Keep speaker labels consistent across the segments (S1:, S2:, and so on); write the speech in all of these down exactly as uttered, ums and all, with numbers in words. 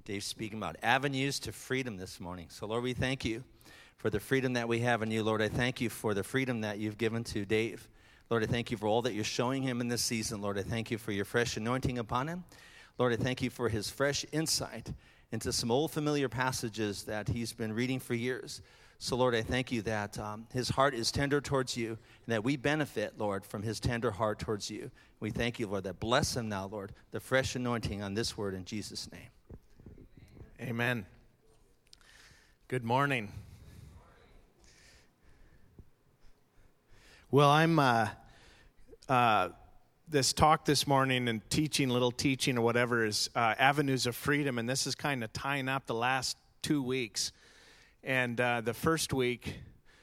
S1: Dave's speaking about avenues to freedom this morning. So, Lord, we thank you for the freedom that we have in you. Lord, I thank you for the freedom that you've given to Dave. Lord, I thank you for all that you're showing him in this season. Lord, I thank you for your fresh anointing upon him. Lord, I thank you for his fresh insight into some old familiar passages that he's been reading for years. So, Lord, I thank you that um, his heart is tender towards you and that we benefit, Lord, from his tender heart towards you. We thank you, Lord, that bless him now, Lord, the fresh anointing on this word in Jesus' name.
S2: Amen. Good morning. Well, I'm uh, uh, this talk this morning and teaching, little teaching or whatever is uh, Avenues of Freedom, and this is kind of tying up the last two weeks. And uh, the first week,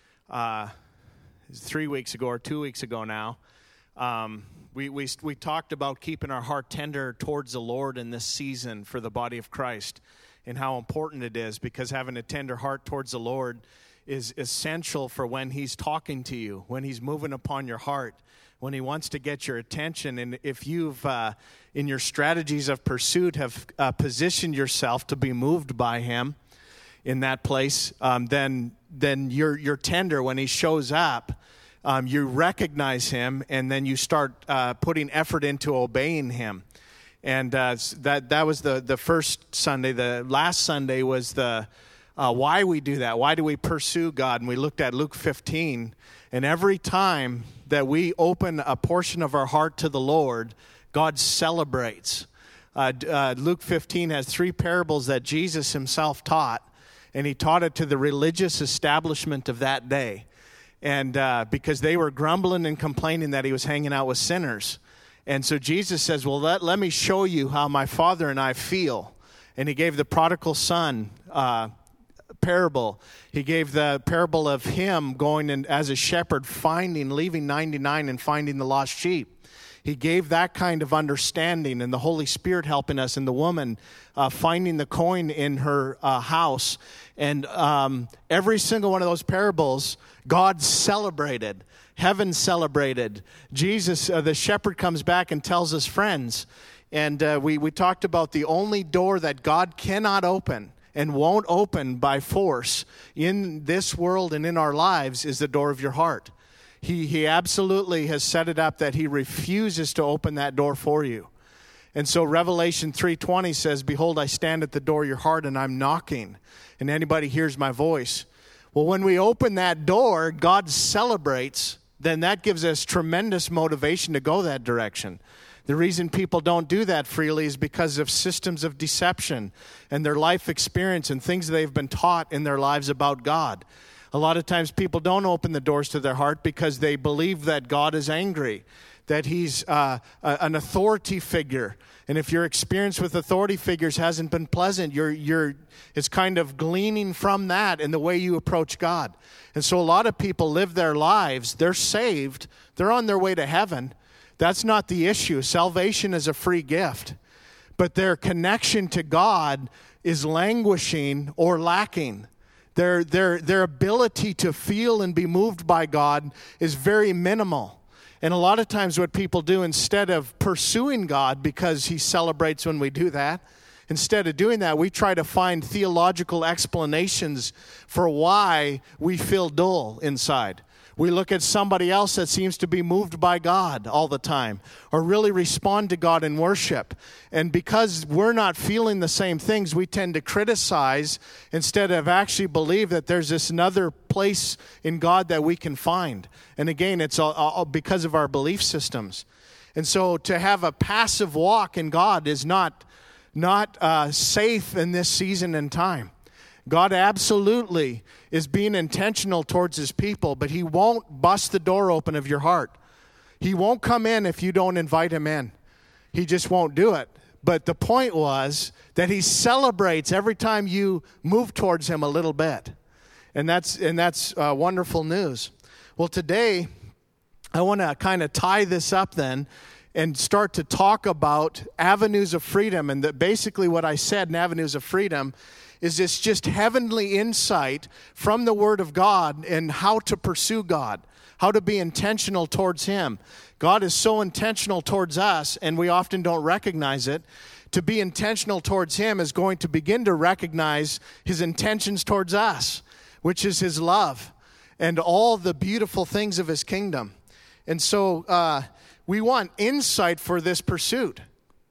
S2: uh, three weeks ago or two weeks ago now, um, we, we we talked about keeping our heart tender towards the Lord in this season for the body of Christ, and how important it is, because having a tender heart towards the Lord is essential for when he's talking to you, when he's moving upon your heart, when he wants to get your attention. And if you've, uh, in your strategies of pursuit, have uh, positioned yourself to be moved by him in that place, um, then then you're you're tender when he shows up. Um, you recognize him, and then you start uh, putting effort into obeying him. And uh, that that was the, the first Sunday. The last Sunday was the uh, why we do that. Why do we pursue God? And we looked at Luke fifteen. And every time that we open a portion of our heart to the Lord, God celebrates. Uh, uh, Luke fifteen has three parables that Jesus himself taught. And he taught it to the religious establishment of that day. And uh, because they were grumbling and complaining that he was hanging out with sinners. And so Jesus says, well, let, let me show you how my Father and I feel. And he gave the prodigal son uh, parable. He gave the parable of him going in as a shepherd, finding, leaving ninety-nine and finding the lost sheep. He gave that kind of understanding, and the Holy Spirit helping us, and the woman uh, finding the coin in her uh, house. And um, every single one of those parables, God celebrated. Heaven celebrated. Jesus, uh, the shepherd, comes back and tells his friends. And uh, we, we talked about the only door that God cannot open and won't open by force in this world and in our lives is the door of your heart. He, he absolutely has set it up that he refuses to open that door for you. And so Revelation three twenty says, behold, I stand at the door of your heart and I'm knocking, and anybody hears my voice. Well, when we open that door, God celebrates. Then that gives us tremendous motivation to go that direction. The reason people don't do that freely is because of systems of deception and their life experience and things they've been taught in their lives about God. A lot of times people don't open the doors to their heart because they believe that God is angry, that he's uh, a, an authority figure. And if your experience with authority figures hasn't been pleasant, you're you're it's kind of gleaning from that in the way you approach God. And so a lot of people live their lives, they're saved, they're on their way to heaven. That's not the issue. Salvation is a free gift. But their connection to God is languishing or lacking. Their their their ability to feel and be moved by God is very minimal. And a lot of times what people do, instead of pursuing God, because he celebrates when we do that, instead of doing that, we try to find theological explanations for why we feel dull inside. We look at somebody else that seems to be moved by God all the time, or really respond to God in worship. And because we're not feeling the same things, we tend to criticize instead of actually believe that there's this another place in God that we can find. And again, it's all, all because of our belief systems. And so to have a passive walk in God is not, not uh, safe in this season and time. God absolutely is being intentional towards his people, but he won't bust the door open of your heart. He won't come in if you don't invite him in. He just won't do it. But the point was that he celebrates every time you move towards him a little bit. And that's and that's uh, wonderful news. Well, today, I want to kind of tie this up then and start to talk about avenues of freedom. And that basically what I said in avenues of freedom is this just heavenly insight from the Word of God and how to pursue God, how to be intentional towards Him. God is so intentional towards us, and we often don't recognize it. To be intentional towards Him is going to begin to recognize His intentions towards us, which is His love and all the beautiful things of His kingdom. And so uh, we want insight for this pursuit.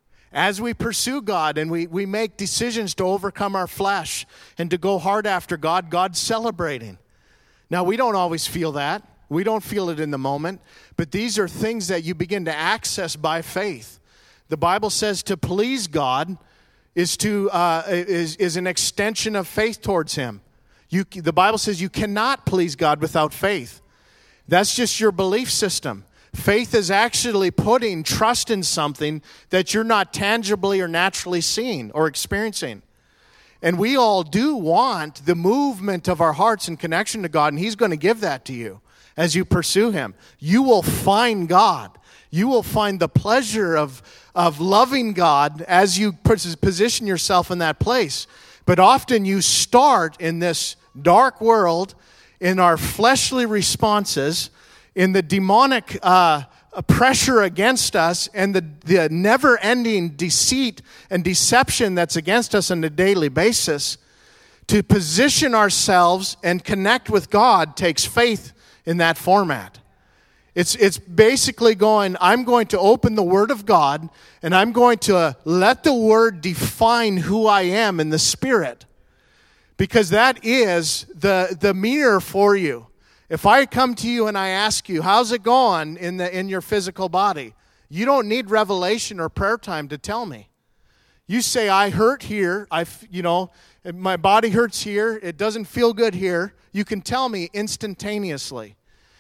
S2: As we pursue God and we, we make decisions to overcome our flesh and to go hard after God, God's celebrating. Now, we don't always feel that. We don't feel it in the moment. But these are things that you begin to access by faith. The Bible says to please God is to uh, is is an extension of faith towards Him. You, the Bible says you cannot please God without faith. That's just your belief system. Faith is actually putting trust in something that you're not tangibly or naturally seeing or experiencing. And we all do want the movement of our hearts in connection to God, and He's going to give that to you as you pursue Him. You will find God. You will find the pleasure of, of loving God as you position yourself in that place. But often you start in this dark world, in our fleshly responses, in the demonic uh, pressure against us, and the, the never-ending deceit and deception that's against us on a daily basis. To position ourselves and connect with God takes faith in that format. It's it's basically going, I'm going to open the Word of God, and I'm going to let the Word define who I am in the Spirit. Because that is the, the mirror for you. If I come to you and I ask you, how's it going in the in your physical body? You don't need revelation or prayer time to tell me. You say, I hurt here, I, you know, my body hurts here, it doesn't feel good here. You can tell me instantaneously.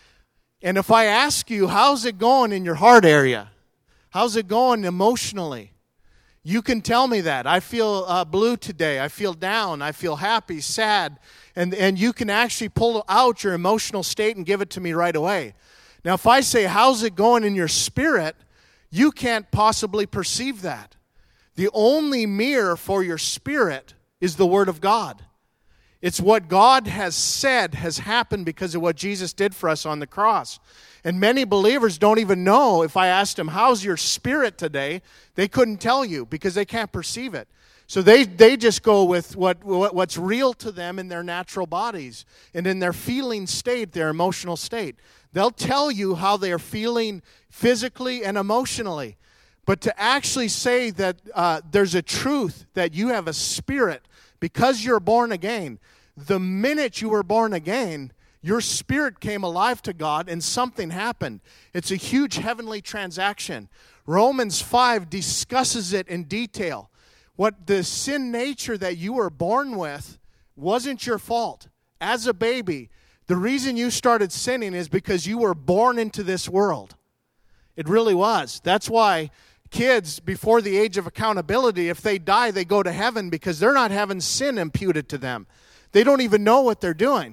S2: And if I ask you, how's it going in your heart area? How's it going emotionally? You can tell me that. I feel uh, blue today. I feel down. I feel happy, sad. And, and you can actually pull out your emotional state and give it to me right away. Now, if I say, how's it going in your spirit? You can't possibly perceive that. The only mirror for your spirit is the Word of God. It's what God has said has happened because of what Jesus did for us on the cross. And many believers don't even know, if I asked them, how's your spirit today? They couldn't tell you because they can't perceive it. So they, they just go with what, what what's real to them in their natural bodies and in their feeling state, their emotional state. They'll tell you how they're feeling physically and emotionally. But to actually say that uh, there's a truth that you have a spirit because you're born again, the minute you were born again, your spirit came alive to God and something happened. It's a huge heavenly transaction. Romans five discusses it in detail. What the sin nature that you were born with wasn't your fault. As a baby, the reason you started sinning is because you were born into this world. It really was. That's why kids, before the age of accountability, if they die, they go to heaven because they're not having sin imputed to them. They don't even know what they're doing.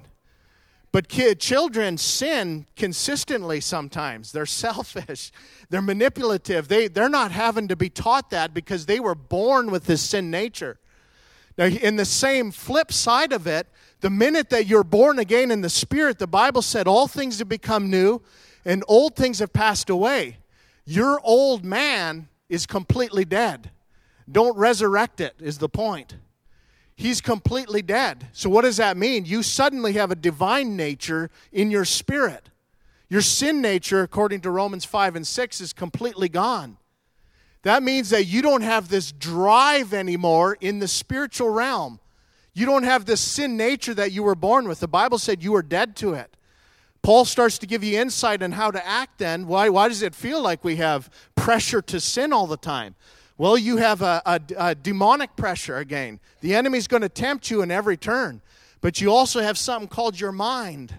S2: But kid, children sin consistently sometimes. They're selfish. They're manipulative. They, they're not having to be taught that because they were born with this sin nature. Now, in the same flip side of it, the minute that you're born again in the Spirit, the Bible said all things have become new and old things have passed away. Your old man is completely dead. Don't resurrect it, is the point. He's completely dead. So what does that mean? You suddenly have a divine nature in your spirit. Your sin nature, according to Romans five and six, is completely gone. That means that you don't have this drive anymore in the spiritual realm. You don't have this sin nature that you were born with. The Bible said you were dead to it. Paul starts to give you insight on how to act then. Why, why does it feel like we have pressure to sin all the time? Well, you have a, a, a demonic pressure again. The enemy's going to tempt you in every turn. But you also have something called your mind.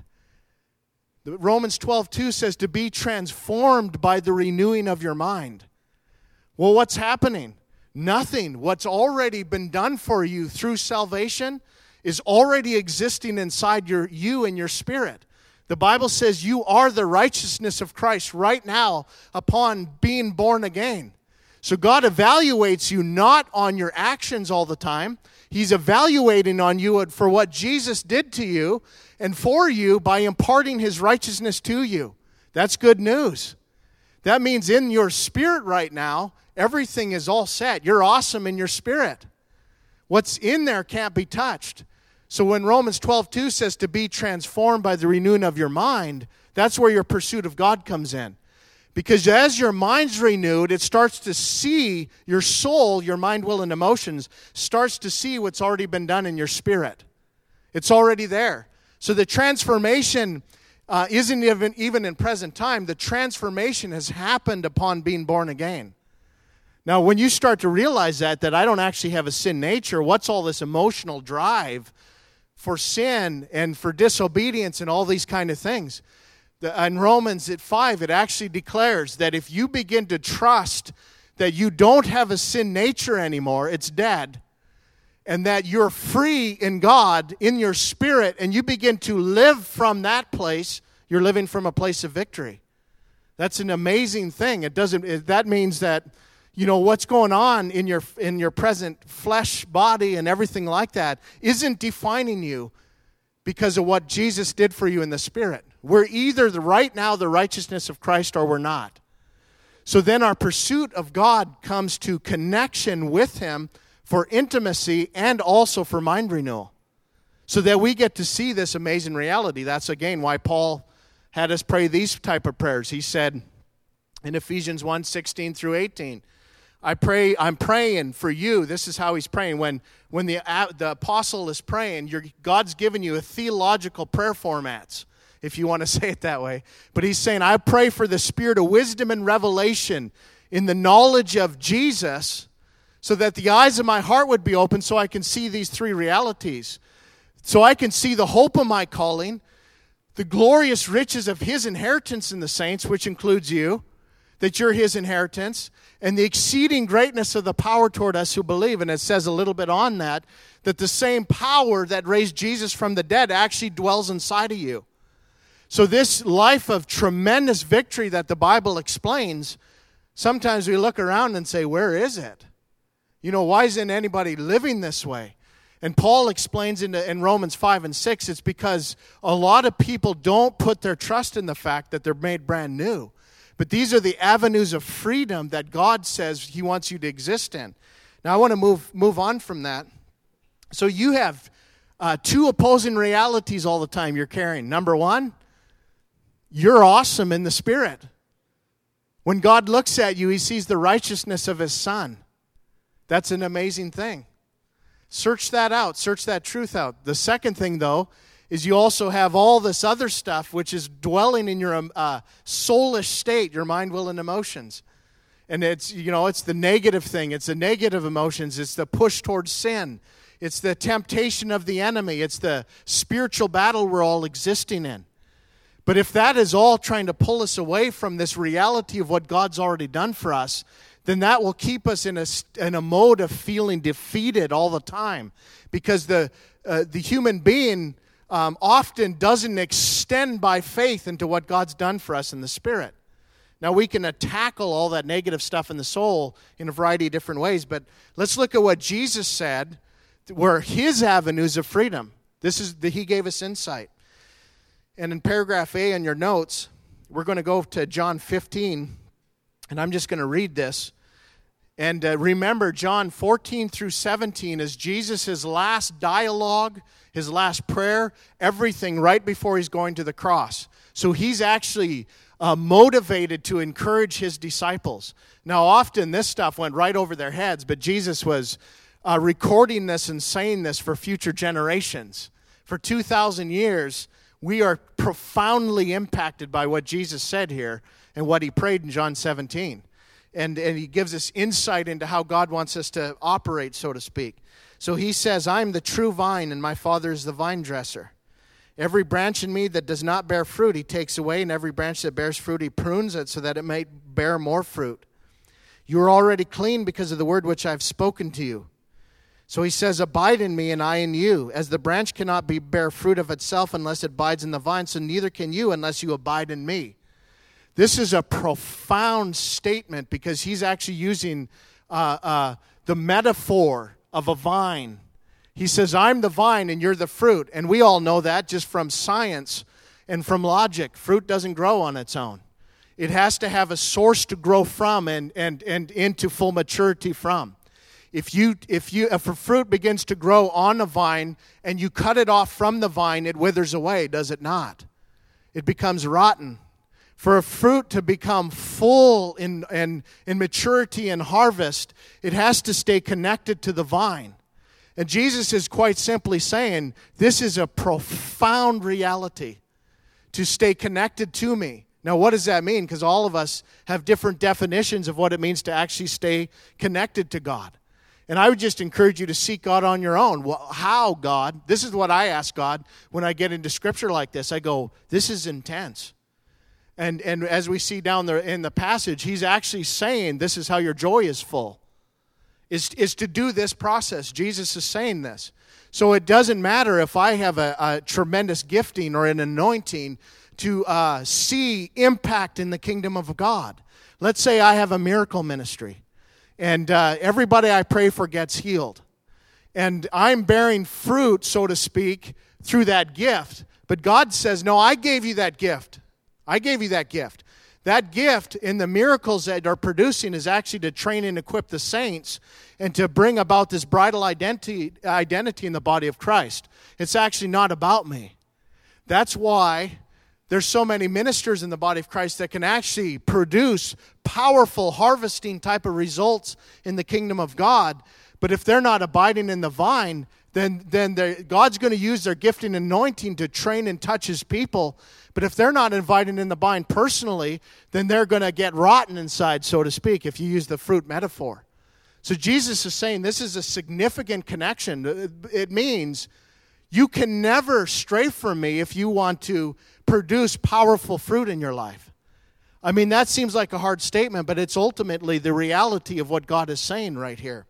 S2: Romans twelve two says to be transformed by the renewing of your mind. Well, what's happening? Nothing. What's already been done for you through salvation is already existing inside your you and your spirit. The Bible says you are the righteousness of Christ right now upon being born again. So God evaluates you not on your actions all the time. He's evaluating on you for what Jesus did to you and for you by imparting his righteousness to you. That's good news. That means in your spirit right now, everything is all set. You're awesome in your spirit. What's in there can't be touched. So when Romans twelve two says to be transformed by the renewing of your mind, that's where your pursuit of God comes in. Because as your mind's renewed, it starts to see, your soul, your mind, will, and emotions, starts to see what's already been done in your spirit. It's already there. So the transformation uh, isn't even, even in present time. The transformation has happened upon being born again. Now, when you start to realize that, that I don't actually have a sin nature, what's all this emotional drive for sin and for disobedience and all these kind of things? In Romans at five, it actually declares that if you begin to trust that you don't have a sin nature anymore, it's dead, and that you're free in God, in your spirit, and you begin to live from that place, you're living from a place of victory. That's an amazing thing. It doesn't. It, that means that, you know, what's going on in your in your present flesh body and everything like that isn't defining you because of what Jesus did for you in the spirit. We're either the right now the righteousness of Christ or we're not. So then our pursuit of God comes to connection with him for intimacy and also for mind renewal. So that we get to see this amazing reality. That's again why Paul had us pray these type of prayers. He said in Ephesians one, sixteen through eighteen, I pray, I'm praying for you. This is how he's praying. When, when the, uh, the apostle is praying, you're, God's given you a theological prayer formats, if you want to say it that way. But he's saying, I pray for the spirit of wisdom and revelation in the knowledge of Jesus, so that the eyes of my heart would be open so I can see these three realities. So I can see the hope of my calling, the glorious riches of his inheritance in the saints, which includes you, that you're his inheritance, and the exceeding greatness of the power toward us who believe. And it says a little bit on that, that the same power that raised Jesus from the dead actually dwells inside of you. So this life of tremendous victory that the Bible explains, sometimes we look around and say, where is it? You know, why isn't anybody living this way? And Paul explains in, in Romans five and six, it's because a lot of people don't put their trust in the fact that they're made brand new. But these are the avenues of freedom that God says he wants you to exist in. Now, I want to move move on from that. So you have uh, two opposing realities all the time you're carrying. Number one, you're awesome in the Spirit. When God looks at you, he sees the righteousness of his Son. That's an amazing thing. Search that out. Search that truth out. The second thing, though, is you also have all this other stuff which is dwelling in your uh, soulish state, your mind, will, and emotions. And it's, you know, it's the negative thing. It's the negative emotions. It's the push towards sin. It's the temptation of the enemy. It's the spiritual battle we're all existing in. But if that is all trying to pull us away from this reality of what God's already done for us, then that will keep us in a, in a mode of feeling defeated all the time. Because the uh, the human being um, often doesn't extend by faith into what God's done for us in the Spirit. Now, we can tackle all that negative stuff in the soul in a variety of different ways, but let's look at what Jesus said were his avenues of freedom. This is the, he gave us insight. And in paragraph A in your notes, we're going to go to John fifteen, and I'm just going to read this. And uh, remember, John fourteen through seventeen is Jesus' last dialogue, his last prayer, everything right before he's going to the cross. So he's actually uh, motivated to encourage his disciples. Now, often this stuff went right over their heads, but Jesus was uh, recording this and saying this for future generations. For two thousand years, we are profoundly impacted by what Jesus said here and what he prayed in John seventeen. And, and he gives us insight into how God wants us to operate, so to speak. So he says, I am the true vine, and my Father is the vine dresser. Every branch in me that does not bear fruit, he takes away, and every branch that bears fruit, he prunes it so that it may bear more fruit. You are already clean because of the word which I have spoken to you. So he says, abide in me, and I in you. As the branch cannot be bear fruit of itself unless it abides in the vine, so neither can you unless you abide in me. This is a profound statement because he's actually using uh, uh, the metaphor of a vine. He says, I'm the vine and you're the fruit. And we all know that just from science and from logic. Fruit doesn't grow on its own. It has to have a source to grow from and, and, and into full maturity from. If you if you if a fruit begins to grow on a vine and you cut it off from the vine, it withers away, does it not? It becomes rotten. For a fruit to become full in, in, in maturity and harvest, it has to stay connected to the vine. And Jesus is quite simply saying, this is a profound reality, to stay connected to me. Now, what does that mean? Because all of us have different definitions of what it means to actually stay connected to God. And I would just encourage you to seek God on your own. Well, how, God? This is what I ask God when I get into Scripture like this. I go, this is intense. And and as we see down there in the passage, he's actually saying this is how your joy is full, is, is to do this process. Jesus is saying this. So it doesn't matter if I have a, a tremendous gifting or an anointing to uh, see impact in the kingdom of God. Let's say I have a miracle ministry. And uh, everybody I pray for gets healed. And I'm bearing fruit, so to speak, through that gift. But God says, no, I gave you that gift. I gave you that gift. That gift in the miracles that are producing is actually to train and equip the saints and to bring about this bridal identity, identity in the body of Christ. It's actually not about me. That's why there's so many ministers in the body of Christ that can actually produce powerful harvesting type of results in the kingdom of God. But if they're not abiding in the vine, then, then God's going to use their gifting and anointing to train and touch his people. But if they're not abiding in the vine personally, then they're going to get rotten inside, so to speak, if you use the fruit metaphor. So Jesus is saying this is a significant connection. It means you can never stray from me if you want to produce powerful fruit in your life. I mean, that seems like a hard statement, but it's ultimately the reality of what God is saying right here.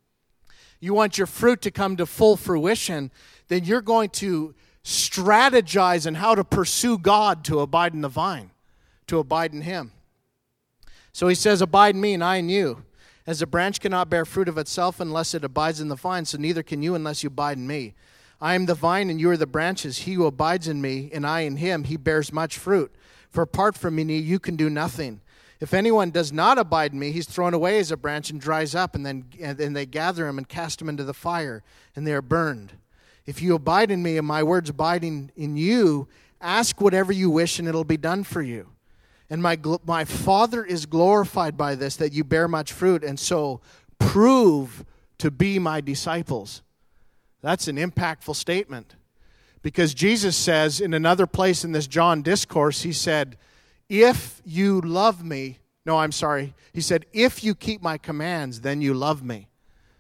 S2: You want your fruit to come to full fruition, then you're going to strategize on how to pursue God to abide in the vine, to abide in him. So he says, abide in me and I in you. As a branch cannot bear fruit of itself unless it abides in the vine, so neither can you unless you abide in me. I am the vine and you are the branches. He who abides in me and I in him, he bears much fruit. For apart from me, you can do nothing. If anyone does not abide in me, he's thrown away as a branch and dries up, and then and then they gather him and cast him into the fire, and they are burned. If you abide in me and my words abiding in you, ask whatever you wish and it'll be done for you. And my my Father is glorified by this, that you bear much fruit, and so prove to be my disciples. That's an impactful statement. Because Jesus says in another place in this John discourse, he said, if you love me, no, I'm sorry. He said, if you keep my commands, then you love me.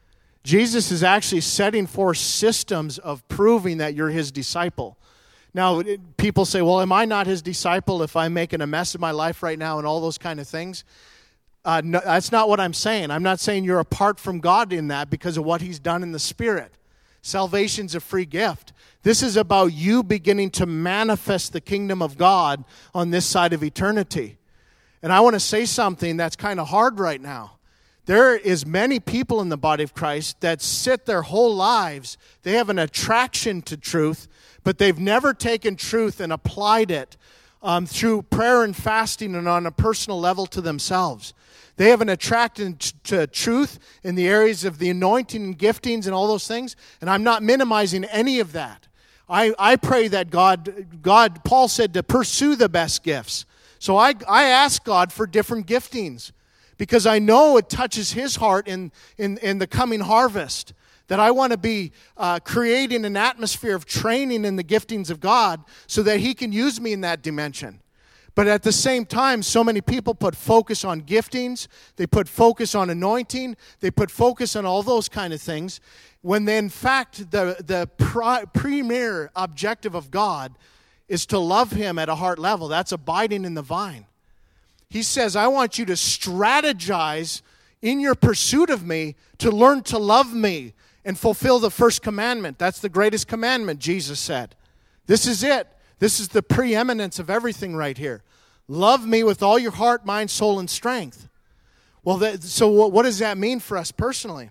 S2: Jesus is actually setting forth systems of proving that you're his disciple. Now, people say, well, am I not his disciple if I'm making a mess of my life right now and all those kind of things? Uh, no, that's not what I'm saying. I'm not saying you're apart from God in that because of what he's done in the Spirit. Salvation's a free gift. This is about you beginning to manifest the kingdom of God on this side of eternity. And I want to say something that's kind of hard right now. There is many people in the body of Christ that sit their whole lives, they have an attraction to truth, but they've never taken truth and applied it um, through prayer and fasting and on a personal level to themselves. They have an attraction to truth in the areas of the anointing and giftings and all those things, and I'm not minimizing any of that. I, I pray that God, God, Paul said to pursue the best gifts. So I, I ask God for different giftings because I know it touches his heart in, in, in the coming harvest, that I want to be uh, creating an atmosphere of training in the giftings of God so that he can use me in that dimension. But at the same time, so many people put focus on giftings, they put focus on anointing, they put focus on all those kind of things, when they, in fact the, the pri- premier objective of God is to love him at a heart level. That's abiding in the vine. He says, I want you to strategize in your pursuit of me to learn to love me and fulfill the first commandment. That's the greatest commandment, Jesus said. This is it. This is the preeminence of everything right here. Love me with all your heart, mind, soul, and strength. Well, that, so what, what does that mean for us personally?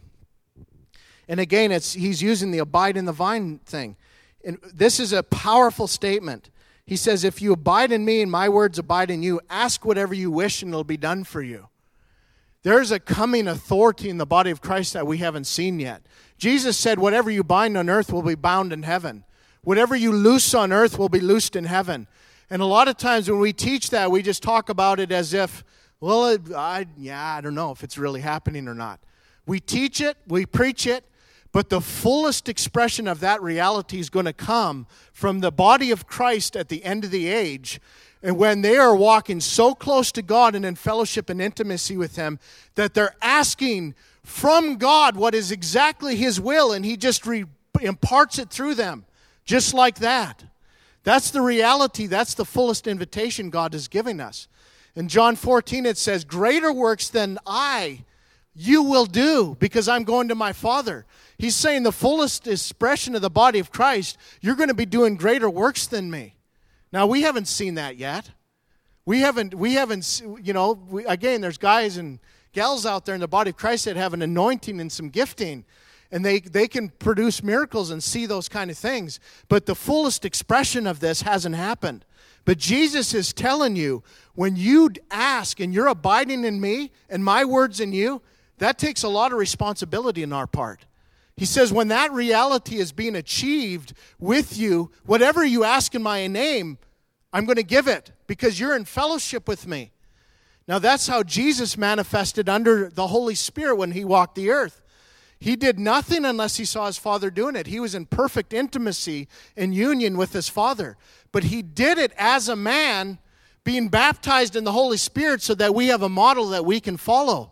S2: And again, it's he's using the abide in the vine thing. And this is a powerful statement. He says, if you abide in me and my words abide in you, ask whatever you wish and it'll be done for you. There's a coming authority in the body of Christ that we haven't seen yet. Jesus said, whatever you bind on earth will be bound in heaven. Whatever you loose on earth will be loosed in heaven. And a lot of times when we teach that, we just talk about it as if, well, it, I, yeah, I don't know if it's really happening or not. We teach it, we preach it, but the fullest expression of that reality is going to come from the body of Christ at the end of the age, and when they are walking so close to God and in fellowship and intimacy with Him that they're asking from God what is exactly His will, and He just re- imparts it through them, just like that. That's the reality. That's the fullest invitation God is giving us. In John fourteen, it says, greater works than I you will do because I'm going to my Father. He's saying the fullest expression of the body of Christ, you're going to be doing greater works than me. Now, we haven't seen that yet. We haven't, we haven't, you know, we, again, there's guys and gals out there in the body of Christ that have an anointing and some gifting, and they, they can produce miracles and see those kind of things. But the fullest expression of this hasn't happened. But Jesus is telling you, when you ask and you're abiding in me and my words in you, that takes a lot of responsibility on our part. He says, when that reality is being achieved with you, whatever you ask in my name, I'm going to give it because you're in fellowship with me. Now, that's how Jesus manifested under the Holy Spirit when He walked the earth. He did nothing unless He saw His Father doing it. He was in perfect intimacy and union with His Father. But He did it as a man, being baptized in the Holy Spirit so that we have a model that we can follow.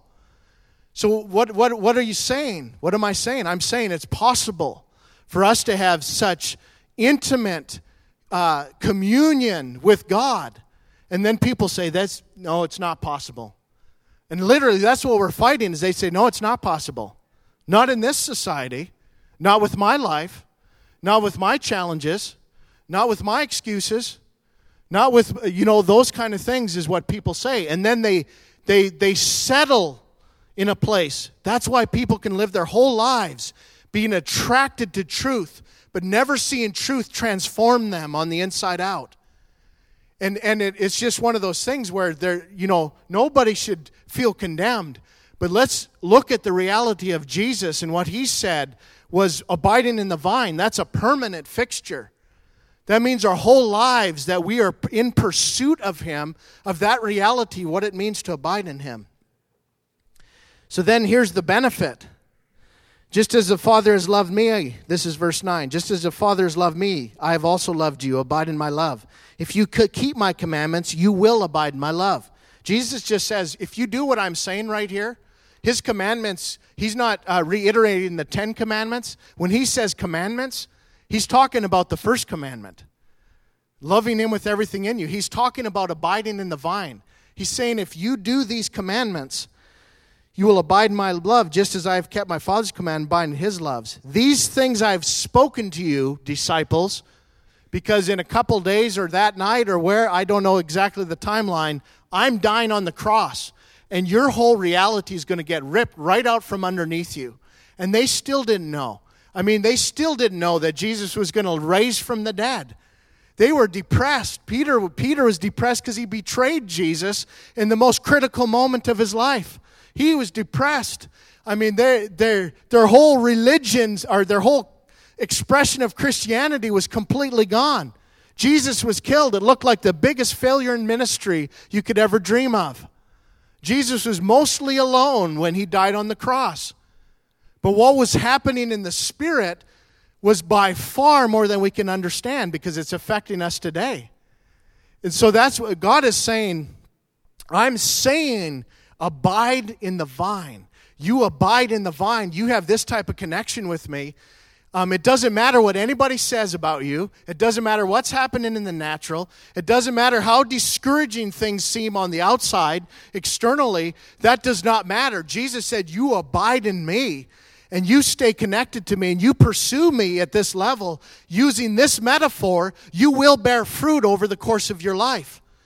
S2: So what, what, what are you saying? What am I saying? I'm saying it's possible for us to have such intimate uh, communion with God. And then people say, "That's no, it's not possible." And literally, that's what we're fighting, is they say, no, it's not possible. Not in this society, not with my life, not with my challenges, not with my excuses, not with, you know, those kind of things is what people say. And then they they they settle in a place. That's why people can live their whole lives being attracted to truth, but never seeing truth transform them on the inside out. And and it, it's just one of those things where there, you know, nobody should feel condemned. But let's look at the reality of Jesus, and what He said was abiding in the vine. That's a permanent fixture. That means our whole lives that we are in pursuit of Him, of that reality, what it means to abide in Him. So then here's the benefit. Just as the Father has loved me, this is verse nine, just as the Father has loved me, I have also loved you. Abide in my love. If you could keep my commandments, you will abide in my love. Jesus just says, if you do what I'm saying right here, His commandments, He's not uh, reiterating the Ten Commandments. When He says commandments, He's talking about the first commandment, loving Him with everything in you. He's talking about abiding in the vine. He's saying, if you do these commandments, you will abide in my love, just as I have kept my Father's command, abide in His loves. These things I have spoken to you, disciples, because in a couple days or that night or where, I don't know exactly the timeline, I'm dying on the cross. And your whole reality is going to get ripped right out from underneath you. And they still didn't know. I mean, they still didn't know that Jesus was going to raise from the dead. They were depressed. Peter, Peter was depressed because he betrayed Jesus in the most critical moment of his life. He was depressed. I mean, their their their whole religions, or their whole expression of Christianity was completely gone. Jesus was killed. It looked like the biggest failure in ministry you could ever dream of. Jesus was mostly alone when He died on the cross. But what was happening in the Spirit was by far more than we can understand, because it's affecting us today. And so that's what God is saying. I'm saying, abide in the vine. You abide in the vine. You have this type of connection with me. Um, it doesn't matter what anybody says about you. It doesn't matter what's happening in the natural. It doesn't matter how discouraging things seem on the outside, externally. That does not matter. Jesus said, you abide in me, and you stay connected to me, and you pursue me at this level. Using this metaphor, you will bear fruit over the course of your life.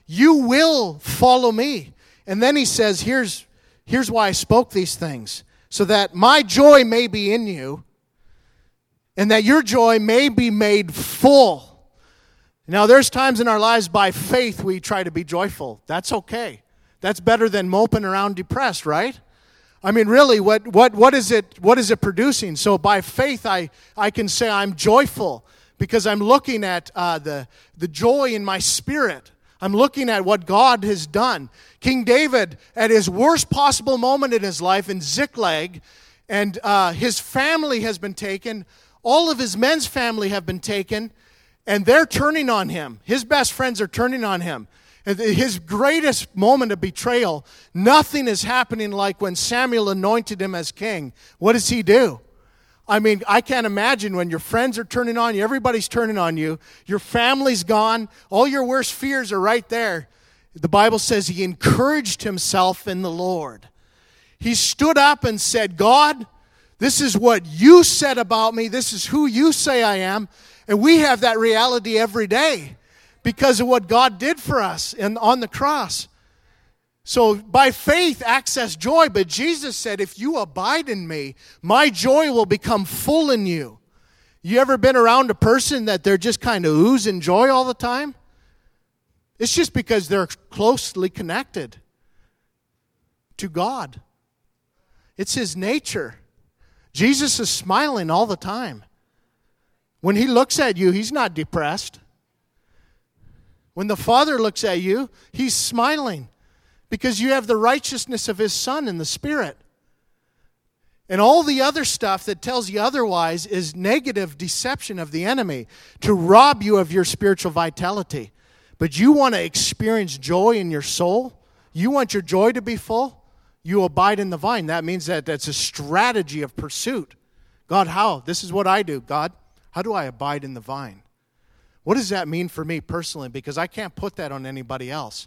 S2: you will follow me. And then he says, here's, here's why I spoke these things, so that my joy may be in you, and that your joy may be made full. Now, there's times in our lives by faith we try to be joyful. That's okay. That's better than moping around depressed, right? I mean, really, what what what is it what is it producing? So by faith, I, I can say I'm joyful because I'm looking at uh, the, the joy in my spirit. I'm looking at what God has done. King David, at his worst possible moment in his life in Ziklag, and uh, his family has been taken. All of his men's family have been taken, and they're turning on him. His best friends are turning on him. His greatest moment of betrayal, nothing is happening like when Samuel anointed him as king. What does he do? I mean, I can't imagine when your friends are turning on you, everybody's turning on you, your family's gone, all your worst fears are right there. The Bible says he encouraged himself in the Lord. He stood up and said, God, this is what you said about me. This is who you say I am. And we have that reality every day because of what God did for us and on the cross. So by faith, access joy. But Jesus said, if you abide in me, my joy will become full in you. You ever been around a person that they're just kind of oozing joy all the time? It's just because they're closely connected to God. It's his nature. Jesus is smiling all the time. When he looks at you, he's not depressed. When the Father looks at you, he's smiling because you have the righteousness of his Son in the Spirit. And all the other stuff that tells you otherwise is negative deception of the enemy to rob you of your spiritual vitality. But you want to experience joy in your soul? You want your joy to be full? You abide in the vine. That means that that's a strategy of pursuit. God, how? This is what I do. God, how do I abide in the vine? What does that mean for me personally? Because I can't put that on anybody else.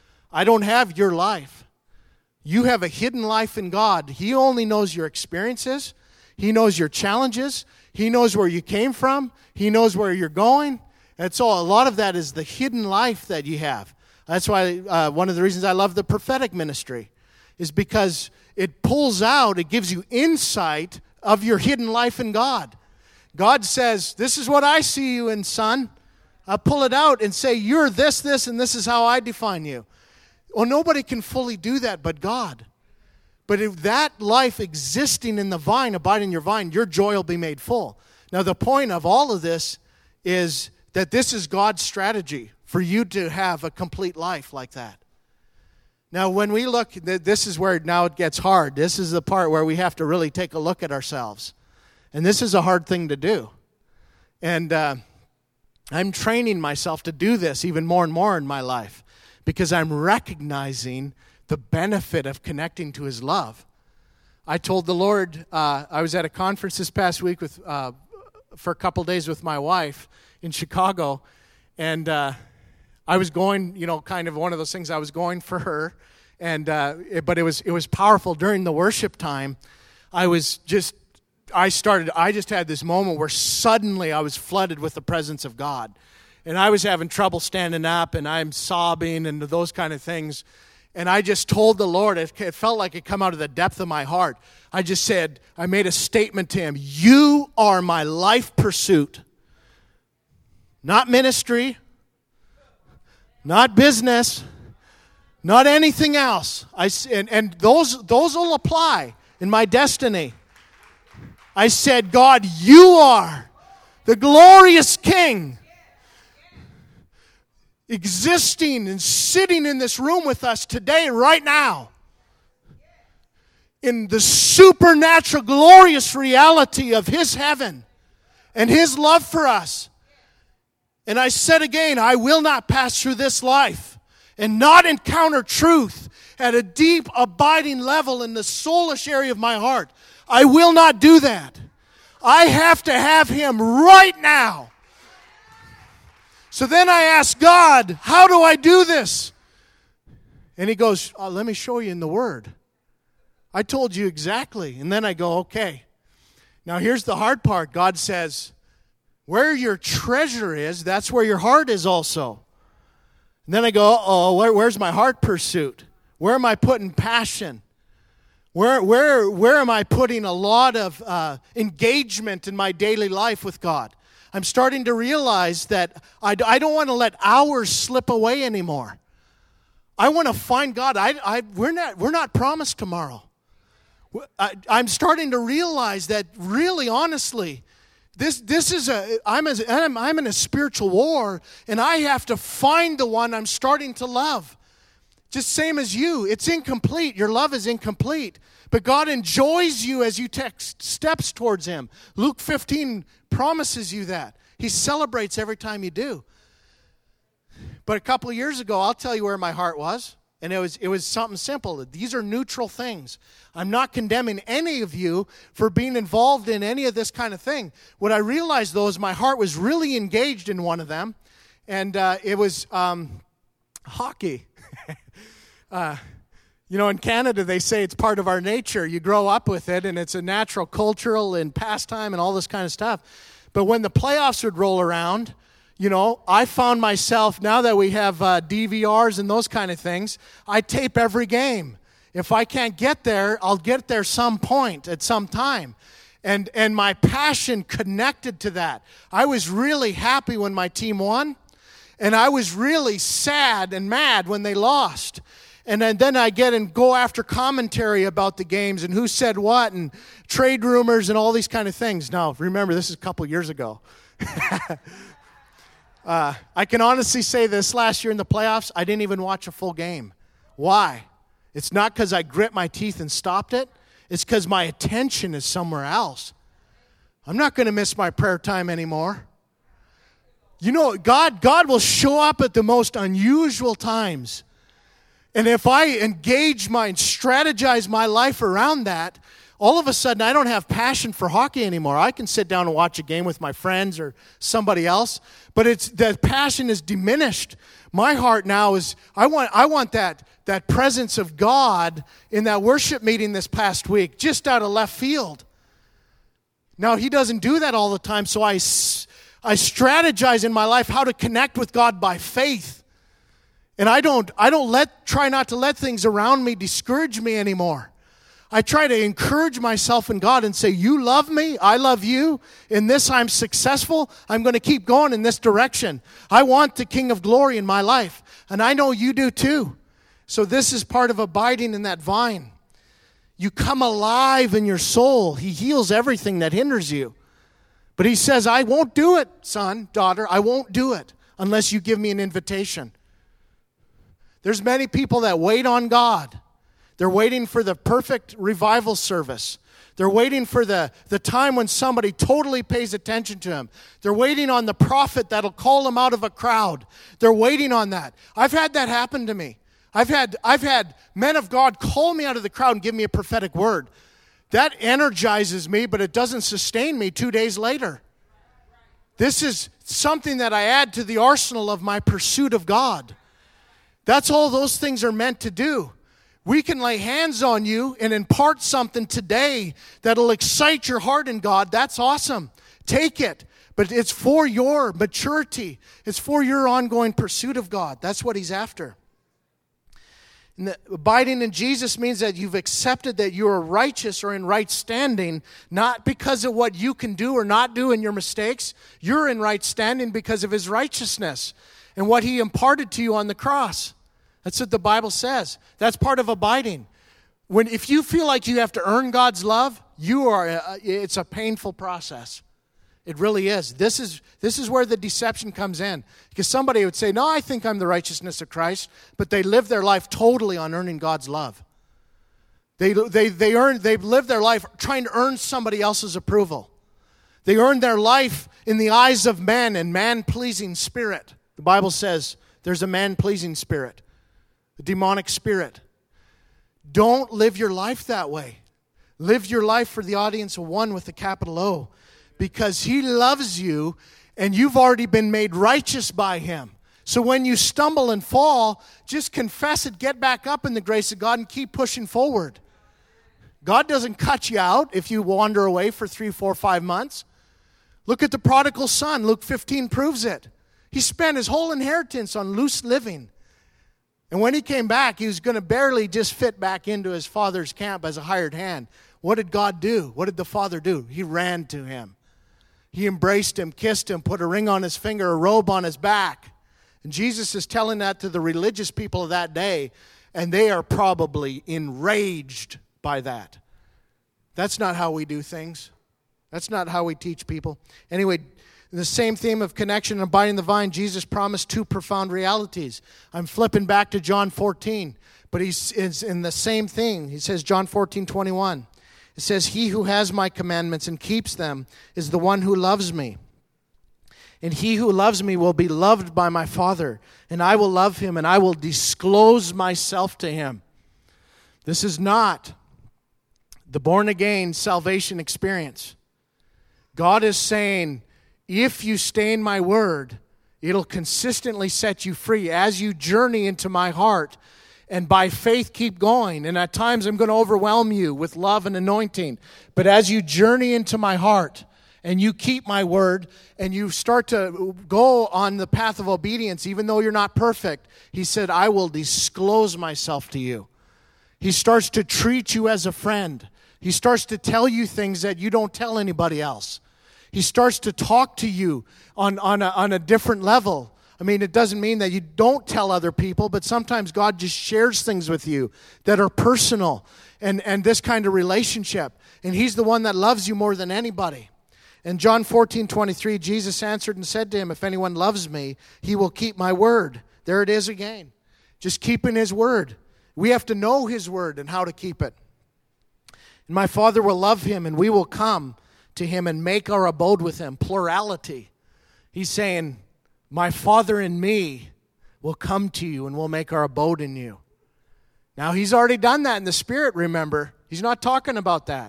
S2: I don't have your life. You have a hidden life in God. He only knows your experiences. He knows your challenges. He knows where you came from. He knows where you're going. And so a lot of that is the hidden life that you have. That's why uh, one of the reasons I love the prophetic ministry is because it pulls out, it gives you insight of your hidden life in God. God says, this is what I see you in, son. I'll pull it out and say, you're this, this, and this is how I define you. Well, nobody can fully do that but God. But if that life existing in the vine, abiding in your vine, your joy will be made full. Now, the point of all of this is that this is God's strategy for you to have a complete life like that. Now, when we look, this is where now it gets hard. This is the part where we have to really take a look at ourselves. And this is a hard thing to do. And uh, I'm training myself to do this even more and more in my life because I'm recognizing the benefit of connecting to his love. I told the Lord, uh, I was at a conference this past week with uh, for a couple days with my wife in Chicago, and uh, I was going, you know, kind of one of those things I was going for her, and uh, it, but it was it was powerful during the worship time. I was just, I started, I just had this moment where suddenly I was flooded with the presence of God, and I was having trouble standing up, and I'm sobbing and those kind of things. And I just told the Lord, it, it felt like it come out of the depth of my heart. I just said, I made a statement to him, you are my life pursuit. Not ministry, not business, not anything else. I, and and those, those will apply in my destiny. I said, God, you are the glorious King, existing and sitting in this room with us today, right now, in the supernatural, glorious reality of his heaven and his love for us. And I said again, I will not pass through this life and not encounter truth at a deep, abiding level in the soulish area of my heart. I will not do that. I have to have him right now. So then I asked God, how do I do this? And he goes, oh, let me show you in the Word. I told you exactly. And then I go, okay. Now here's the hard part. God says, where your treasure is, that's where your heart is also. And then I go, oh, where, where's my heart pursuit? Where am I putting passion? Where, where, where am I putting a lot of uh, engagement in my daily life with God? I'm starting to realize that I, I don't want to let hours slip away anymore. I want to find God. I, I, we're not, we're not promised tomorrow. I, I'm starting to realize that really, honestly, this, this is a, I'm, a, I'm, I'm in a spiritual war, and I have to find the one I'm starting to love. Just same as you. It's incomplete. Your love is incomplete. But God enjoys you as you take steps towards Him. Luke fifteen promises you that. He celebrates every time you do. But a couple of years ago, I'll tell you where my heart was. And it was it was something simple. These are neutral things. I'm not condemning any of you for being involved in any of this kind of thing. What I realized, though, is my heart was really engaged in one of them. And uh, it was um, hockey. uh, you know, in Canada, they say it's part of our nature. You grow up with it, and it's a natural cultural and pastime and all this kind of stuff. But when the playoffs would roll around, you know, I found myself, now that we have uh, D V Rs and those kind of things, I tape every game. If I can't get there, I'll get there some point at some time. And and my passion connected to that. I was really happy when my team won, and I was really sad and mad when they lost. And then, then I get and go after commentary about the games and who said what and trade rumors and all these kind of things. Now, remember, this is a couple years ago. uh, I can honestly say this last year in the playoffs, I didn't even watch a full game. Why? It's not because I grit my teeth and stopped it. It's because my attention is somewhere else. I'm not going to miss my prayer time anymore. You know, God, God will show up at the most unusual times. And if I engage my and strategize my life around that, all of a sudden I don't have passion for hockey anymore. I can sit down and watch a game with my friends or somebody else, but it's the passion is diminished. My heart now is I want I want that that presence of God in that worship meeting this past week, just out of left field. Now, He doesn't do that all the time, so I, I strategize in my life how to connect with God by faith. And I don't I don't let try not to let things around me discourage me anymore. I try to encourage myself in God and say, you love me, I love you. In this I'm successful. I'm going to keep going in this direction. I want the King of Glory in my life. And I know you do too. So this is part of abiding in that vine. You come alive in your soul. He heals everything that hinders you. But He says, I won't do it, son, daughter. I won't do it unless you give me an invitation. There's many people that wait on God. They're waiting for the perfect revival service. They're waiting for the, the time when somebody totally pays attention to them. They're waiting on the prophet that'll call them out of a crowd. They're waiting on that. I've had that happen to me. I've had, I've had men of God call me out of the crowd and give me a prophetic word. That energizes me, but it doesn't sustain me two days later. This is something that I add to the arsenal of my pursuit of God. That's all those things are meant to do. We can lay hands on you and impart something today that'll excite your heart in God. That's awesome. Take it. But it's for your maturity. It's for your ongoing pursuit of God. That's what He's after. And the, abiding in Jesus means that you've accepted that you are righteous or in right standing, not because of what you can do or not do in your mistakes. You're in right standing because of His righteousness and what He imparted to you on the cross. That's what the Bible says. That's part of abiding. When if you feel like you have to earn God's love, you are. Uh, it's a painful process. It really is. This is this is where the deception comes in. Because somebody would say, "No, I think I'm the righteousness of Christ," but they live their life totally on earning God's love. They they they earn. They live their life trying to earn somebody else's approval. They earn their life in the eyes of men and man-pleasing spirit. The Bible says there's a man-pleasing spirit. A demonic spirit. Don't live your life that way. Live your life for the audience of one with a capital O. Because He loves you and you've already been made righteous by Him. So when you stumble and fall, just confess it, get back up in the grace of God and keep pushing forward. God doesn't cut you out if you wander away for three, four, five months. Look at the prodigal son. Luke fifteen proves it. He spent his whole inheritance on loose living. And when he came back, he was going to barely just fit back into his father's camp as a hired hand. What did God do? What did the father do? He ran to him. He embraced him, kissed him, put a ring on his finger, a robe on his back. And Jesus is telling that to the religious people of that day, and they are probably enraged by that. That's not how we do things. That's not how we teach people. Anyway, in the same theme of connection and abiding in the vine, Jesus promised two profound realities. I'm flipping back to John fourteen, but he's it's in the same thing. He says, John fourteen twenty-one. It says, he who has my commandments and keeps them is the one who loves me. And he who loves me will be loved by my Father, and I will love him, and I will disclose myself to him. This is not the born-again salvation experience. God is saying, if you stay in my word, it'll consistently set you free as you journey into my heart. And by faith, keep going. And at times, I'm going to overwhelm you with love and anointing. But as you journey into my heart, and you keep my word, and you start to go on the path of obedience, even though you're not perfect, he said, I will disclose myself to you. He starts to treat you as a friend. He starts to tell you things that you don't tell anybody else. He starts to talk to you on, on, a, on a different level. I mean, it doesn't mean that you don't tell other people, but sometimes God just shares things with you that are personal and, and this kind of relationship. And he's the one that loves you more than anybody. In John fourteen twenty-three, Jesus answered and said to him, if anyone loves me, he will keep my word. There it is again. Just keeping his word. We have to know his word and how to keep it. And my Father will love him, and we will come to him and make our abode with him. Plurality. He's saying, my Father and me will come to you and we'll make our abode in you. Now, he's already done that in the Spirit, remember. He's not talking about that.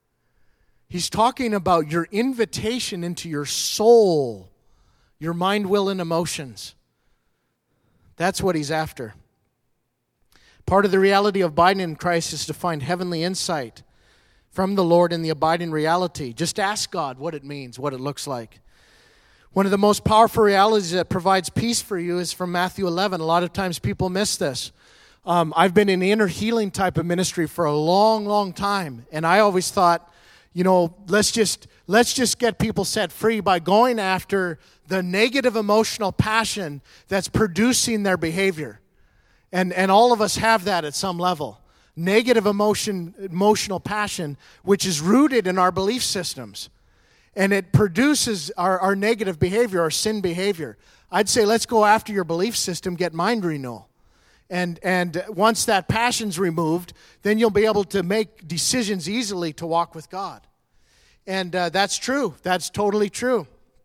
S2: He's talking about your invitation into your soul, your mind, will, and emotions. That's what he's after. Part of the reality of abiding in Christ is to find heavenly insight from the Lord in the abiding reality. Just ask God what it means, what it looks like. One of the most powerful realities that provides peace for you is from Matthew eleven. A lot of times people miss this. Um, I've been in the inner healing type of ministry for a long, long time, and I always thought, you know, let's just let's just get people set free by going after the negative emotional passion that's producing their behavior. And and all of us have that at some level. Negative emotion, emotional passion, which is rooted in our belief systems. And it produces our, our negative behavior, our sin behavior. I'd say let's go after your belief system, get mind renewal. And and once that passion's removed, then you'll be able to make decisions easily to walk with God. And uh, that's true. That's totally true.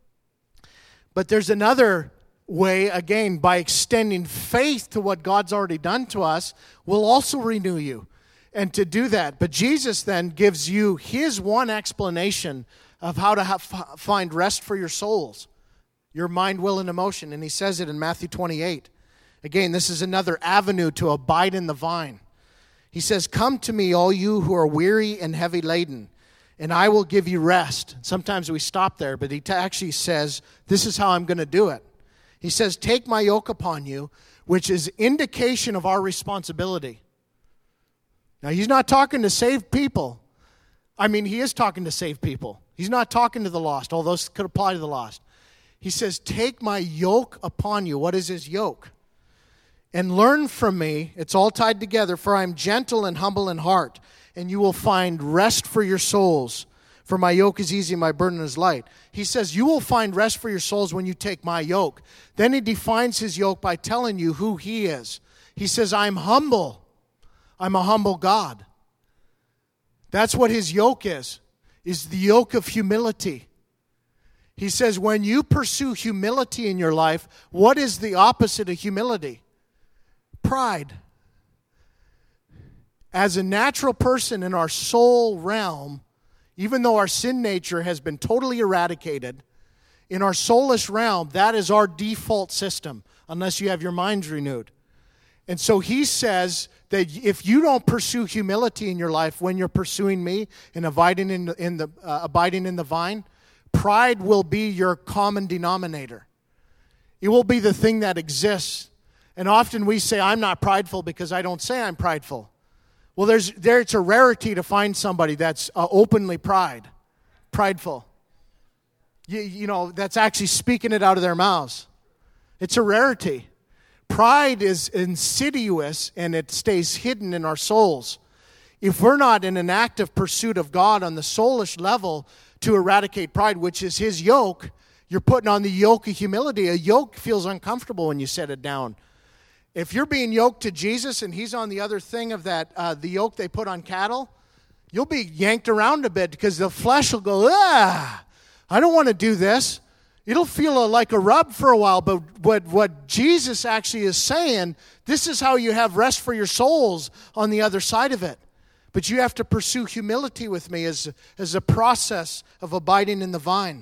S2: But there's another way, again, by extending faith to what God's already done to us, will also renew you. And to do that. But Jesus then gives you his one explanation of how to have, find rest for your souls, your mind, will, and emotion. And he says it in Matthew twenty-eight. Again, this is another avenue to abide in the vine. He says, come to me, all you who are weary and heavy laden, and I will give you rest. Sometimes we stop there, but he actually says, this is how I'm going to do it. He says, take my yoke upon you, which is indication of our responsibility. Now, he's not talking to save people. I mean, he is talking to save people. He's not talking to the lost, although this could apply to the lost. He says, take my yoke upon you. What is his yoke? And learn from me, it's all tied together, for I am gentle and humble in heart, and you will find rest for your souls. For my yoke is easy, my burden is light. He says, you will find rest for your souls when you take my yoke. Then he defines his yoke by telling you who he is. He says, I'm humble. I'm a humble God. That's what his yoke is, is the yoke of humility. He says, when you pursue humility in your life, what is the opposite of humility? Pride. As a natural person in our soul realm, even though our sin nature has been totally eradicated, in our soulish realm, that is our default system, unless you have your minds renewed. And so he says that if you don't pursue humility in your life when you're pursuing me and abiding in the, in the, uh, abiding in the vine, pride will be your common denominator. It will be the thing that exists.
S3: And often we say, I'm not prideful because I don't say I'm prideful. Well, there's there it's a rarity to find somebody that's uh, openly pride, prideful. You, you know, that's actually speaking it out of their mouths. It's a rarity. Pride is insidious and it stays hidden in our souls. If we're not in an active pursuit of God on the soulish level to eradicate pride, which is his yoke, you're putting on the yoke of humility. A yoke feels uncomfortable when you set it down. If you're being yoked to Jesus and he's on the other thing of that, uh, the yoke they put on cattle, you'll be yanked around a bit because the flesh will go, ah, I don't want to do this. It'll feel a, like a rub for a while, but what, what Jesus actually is saying, this is how you have rest for your souls on the other side of it. But you have to pursue humility with me as, as a process of abiding in the vine.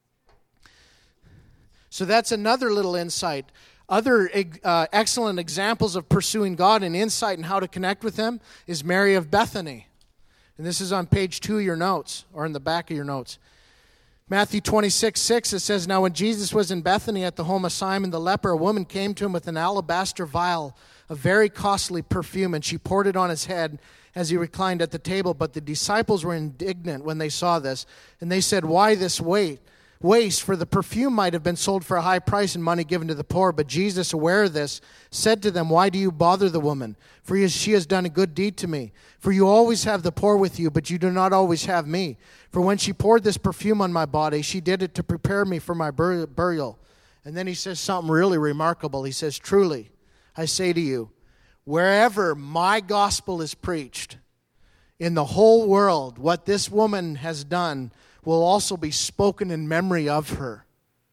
S3: So that's another little insight. Other uh, excellent examples of pursuing God and insight and how to connect with him is Mary of Bethany. And this is on page two of your notes, or in the back of your notes. Matthew twenty-six, six, it says, Now when Jesus was in Bethany at the home of Simon the leper, a woman came to him with an alabaster vial of very costly perfume, and she poured it on his head as he reclined at the table. But the disciples were indignant when they saw this, and they said, Why this weight? Waste, for the perfume might have been sold for a high price and money given to the poor. But Jesus, aware of this, said to them, Why do you bother the woman? For she has done a good deed to me. For you always have the poor with you, but you do not always have me. For when she poured this perfume on my body, she did it to prepare me for my bur- burial. And then he says something really remarkable. He says, Truly, I say to you, wherever my gospel is preached in the whole world, what this woman has done will also be spoken in memory of her.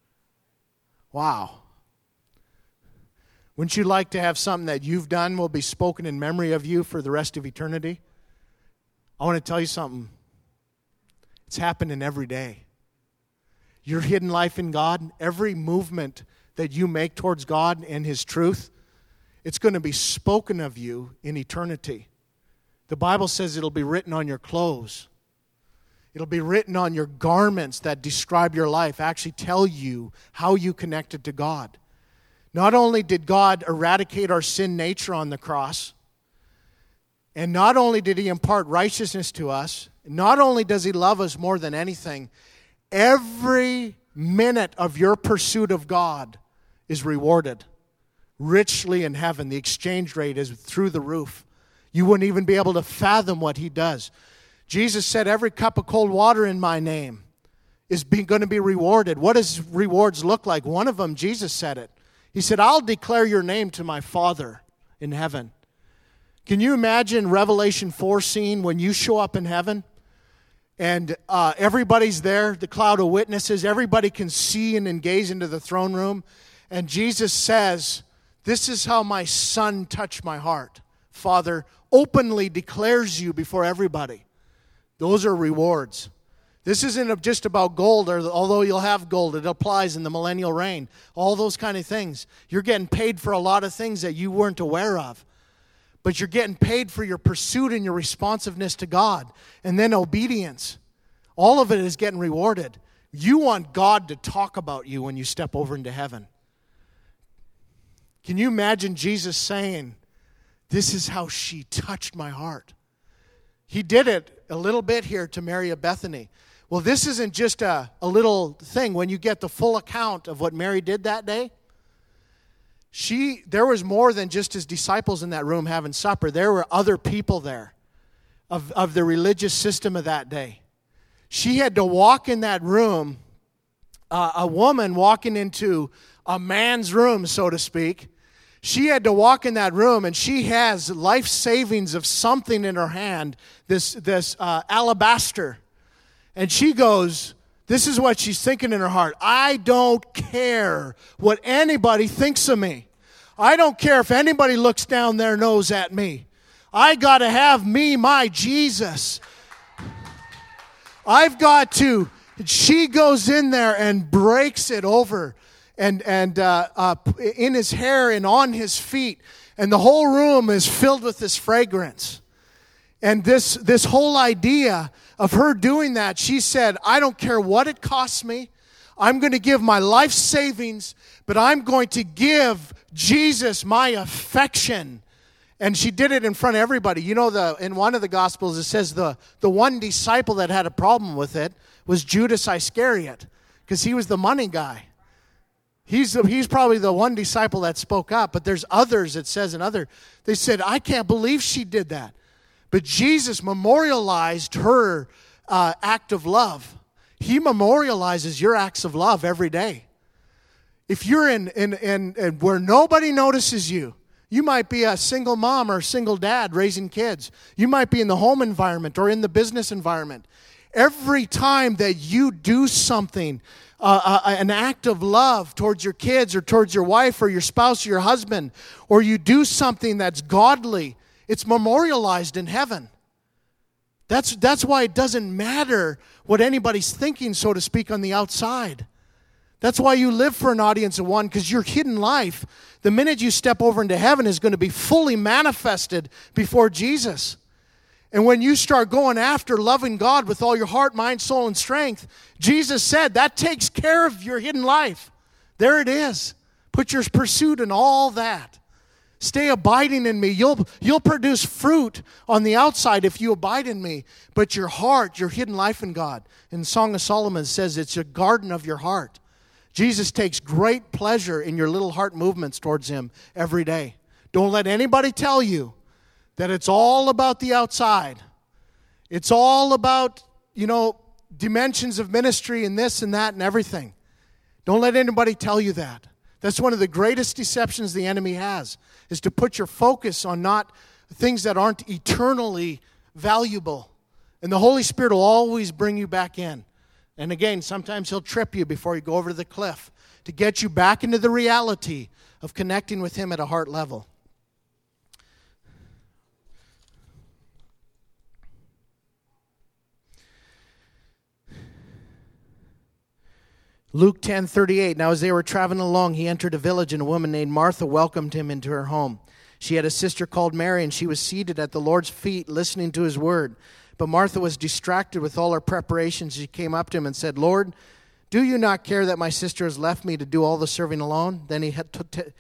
S3: Wow. Wouldn't you like to have something that you've done will be spoken in memory of you for the rest of eternity? I want to tell you something. It's happening every day. Your hidden life in God, every movement that you make towards God and his truth, it's going to be spoken of you in eternity. The Bible says it'll be written on your clothes. It'll be written on your garments that describe your life, actually tell you how you connected to God. Not only did God eradicate our sin nature on the cross, and not only did he impart righteousness to us, not only does he love us more than anything, every minute of your pursuit of God is rewarded richly in heaven. The exchange rate is through the roof. You wouldn't even be able to fathom what he does. Jesus said, every cup of cold water in my name is being, going to be rewarded. What does rewards look like? One of them, Jesus said it. He said, I'll declare your name to my Father in heaven. Can you imagine Revelation four scene when you show up in heaven and uh, everybody's there, the cloud of witnesses, everybody can see and gaze into the throne room, and Jesus says, this is how my Son touched my heart. Father openly declares you before everybody. Those are rewards. This isn't just about gold, or although you'll have gold, it applies in the millennial reign. All those kind of things. You're getting paid for a lot of things that you weren't aware of. But you're getting paid for your pursuit and your responsiveness to God. And then obedience. All of it is getting rewarded. You want God to talk about you when you step over into heaven. Can you imagine Jesus saying, this is how she touched my heart? He did it a little bit here to Mary of Bethany. Well, this isn't just a, a little thing. When you get the full account of what Mary did that day, she there was more than just his disciples in that room having supper. There were other people there of, of the religious system of that day. She had to walk in that room, uh, a woman walking into a man's room, so to speak. She had to walk in that room, and she has life savings of something in her hand, this, this uh, alabaster. And she goes, this is what she's thinking in her heart. I don't care what anybody thinks of me. I don't care if anybody looks down their nose at me. I got to have me, my Jesus. I've got to. She goes in there and breaks it over. And and uh, uh, in his hair and on his feet. And the whole room is filled with this fragrance. And this, this whole idea of her doing that, she said, I don't care what it costs me. I'm going to give my life savings, but I'm going to give Jesus my affection. And she did it in front of everybody. You know, the in one of the Gospels, it says the, the one disciple that had a problem with it was Judas Iscariot, because he was the money guy. He's, the, he's probably the one disciple that spoke up, but there's others, it says in other. They said, I can't believe she did that. But Jesus memorialized her uh, act of love. He memorializes your acts of love every day. If you're in, in, in, in where nobody notices you, you might be a single mom or a single dad raising kids. You might be in the home environment or in the business environment. Every time that you do something, uh, uh, an act of love towards your kids or towards your wife or your spouse or your husband, or you do something that's godly, it's memorialized in heaven. That's, that's why it doesn't matter what anybody's thinking, so to speak, on the outside. That's why you live for an audience of one, because your hidden life, the minute you step over into heaven, is going to be fully manifested before Jesus. And when you start going after loving God with all your heart, mind, soul, and strength, Jesus said that takes care of your hidden life. There it is. Put your pursuit in all that. Stay abiding in me. You'll, you'll produce fruit on the outside if you abide in me. But your heart, your hidden life in God. In Song of Solomon says it's a garden of your heart. Jesus takes great pleasure in your little heart movements towards him every day. Don't let anybody tell you that it's all about the outside. It's all about, you know, dimensions of ministry and this and that and everything. Don't let anybody tell you that. That's one of the greatest deceptions the enemy has, is to put your focus on not things that aren't eternally valuable. And the Holy Spirit will always bring you back in. And again, sometimes he'll trip you before you go over the cliff to get you back into the reality of connecting with him at a heart level. Luke ten thirty-eight. Now as they were traveling along, he entered a village, and a woman named Martha welcomed him into her home. She had a sister called Mary, and she was seated at the Lord's feet listening to his word. But Martha was distracted with all her preparations. She came up to him and said, Lord, do you not care that my sister has left me to do all the serving alone? Then he had to t-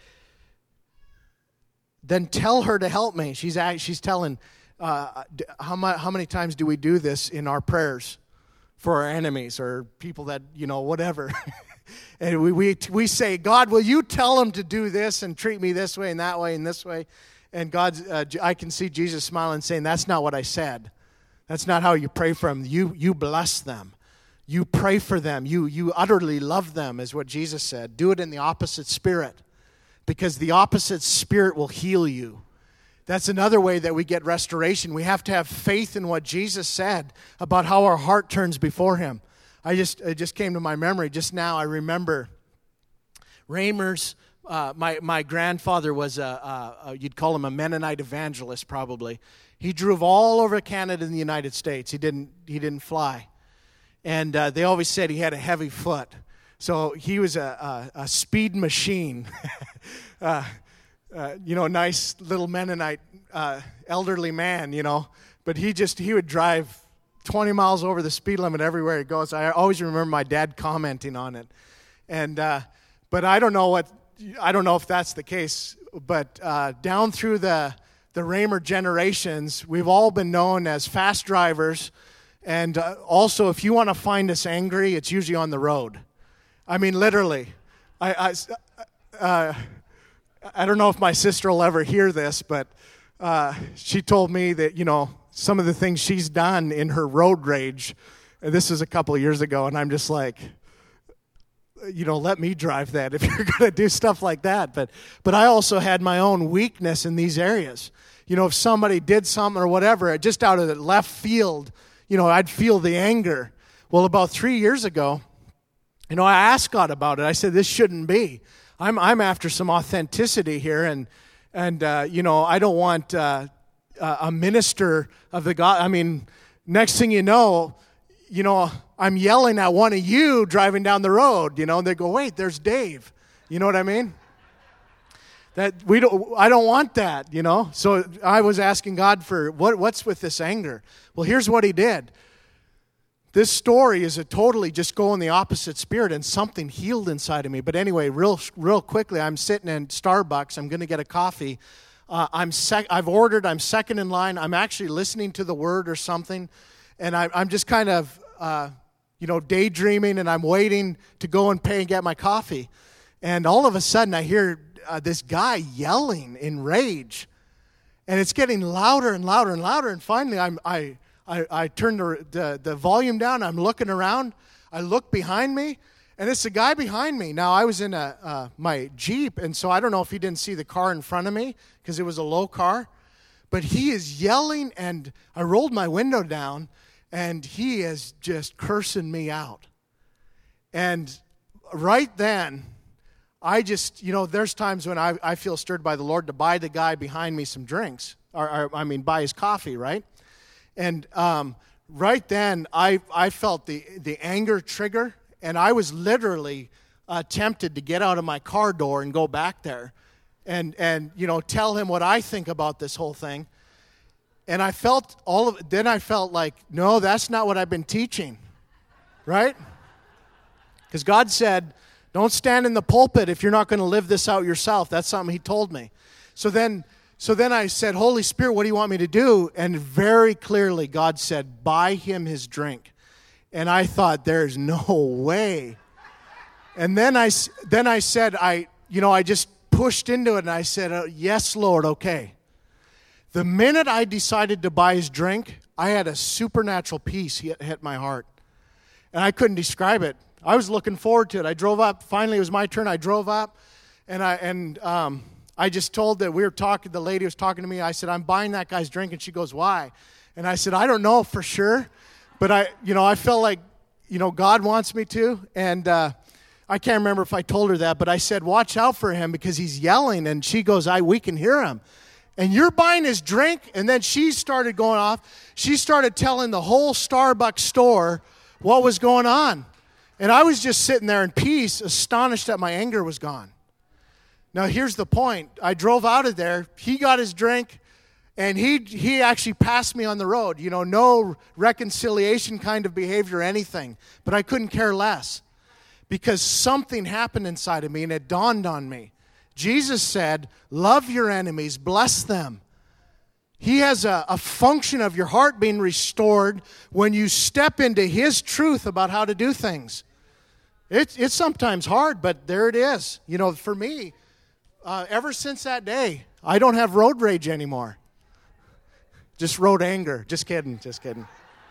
S3: then tell her to help me. She's she's telling, uh, how, my, how many times do we do this in our prayers for our enemies or people that, you know, whatever? And we, we we say, God, will you tell them to do this and treat me this way and that way and this way? And God, uh, I can see Jesus smiling saying, that's not what I said. That's not how you pray for them. You you bless them. You pray for them. You you utterly love them, is what Jesus said. Do it in the opposite spirit, because the opposite spirit will heal you. That's another way that we get restoration. We have to have faith in what Jesus said about how our heart turns before him. I just it just came to my memory just now. I remember Raymer's, uh, my, my grandfather was, a, a, a, you'd call him a Mennonite evangelist probably. He drove all over Canada and the United States. He didn't, he didn't fly. And uh, they always said he had a heavy foot. So he was a, a, a speed machine. uh, uh, you know, nice little Mennonite uh, elderly man, you know. But he just, he would drive twenty miles over the speed limit everywhere he goes. I always remember my dad commenting on it. And, uh, but I don't know what, I don't know if that's the case. But uh, down through the, the Raymer generations, we've all been known as fast drivers. And uh, also, if you want to find us angry, it's usually on the road. I mean, literally. I, I, uh, I don't know if my sister will ever hear this, but uh, she told me that, you know, some of the things she's done in her road rage, and this is a couple of years ago, and I'm just like, you know, let me drive that if you're going to do stuff like that. But but I also had my own weakness in these areas. You know, if somebody did something or whatever, just out of the left field, you know, I'd feel the anger. Well, about three years ago, you know, I asked God about it. I said, this shouldn't be. I'm I'm after some authenticity here, and and uh, you know, I don't want uh, a minister of the God. I mean, next thing you know, you know, I'm yelling at one of you driving down the road. You know, and they go, wait, there's Dave. You know what I mean? That we don't. I don't want that. You know. So I was asking God for what what's with this anger. Well, here's what He did. this story is a totally just going the opposite spirit, and something healed inside of me. But anyway, real real quickly, I'm sitting in Starbucks. I'm going to get a coffee. Uh, I'm sec- I've ordered. I'm second in line. I'm actually listening to the Word or something, and I, I'm just kind of, uh, you know, daydreaming, and I'm waiting to go and pay and get my coffee. And all of a sudden, I hear uh, this guy yelling in rage, and it's getting louder and louder and louder. And finally, I'm I. I, I turn the, the, the volume down. I'm looking around. I look behind me, and it's a guy behind me. Now, I was in a uh, my Jeep, and so I don't know if he didn't see the car in front of me because it was a low car. But he is yelling, and I rolled my window down, and he is just cursing me out. And right then, I just, you know, there's times when I, I feel stirred by the Lord to buy the guy behind me some drinks, or, or I mean, buy his coffee, right? And um, right then, I, I felt the, the anger trigger, and I was literally uh, tempted to get out of my car door and go back there and, and, you know, tell him what I think about this whole thing. And I felt all of then I felt like, no, that's not what I've been teaching, right? Because God said, don't stand in the pulpit if you're not going to live this out yourself. That's something he told me. So then... So then I said, Holy Spirit, what do you want me to do? And very clearly God said, buy him his drink. And I thought, there's no way. And then I, then I said, I, you know, I just pushed into it and I said, uh, yes, Lord, okay. The minute I decided to buy his drink, I had a supernatural peace hit, hit my heart. And I couldn't describe it. I was looking forward to it. I drove up. Finally, it was my turn. I drove up and I, and, um, I just told that we were talking, the lady was talking to me. I said, I'm buying that guy's drink. And she goes, why? And I said, I don't know for sure. But I, you know, I felt like, you know, God wants me to. And uh, I can't remember if I told her that. But I said, watch out for him because he's yelling. And she goes, I, we can hear him. And you're buying his drink? And then she started going off. She started telling the whole Starbucks store what was going on. And I was just sitting there in peace, astonished that my anger was gone. Now, here's the point. I drove out of there. He got his drink, and he he actually passed me on the road. You know, no reconciliation kind of behavior or anything. But I couldn't care less because something happened inside of me, and it dawned on me. Jesus said, love your enemies, bless them. He has a, a function of your heart being restored when you step into his truth about how to do things. It, it's sometimes hard, but there it is. You know, for me... Uh, ever since that day, I don't have road rage anymore. Just road anger. Just kidding, just kidding.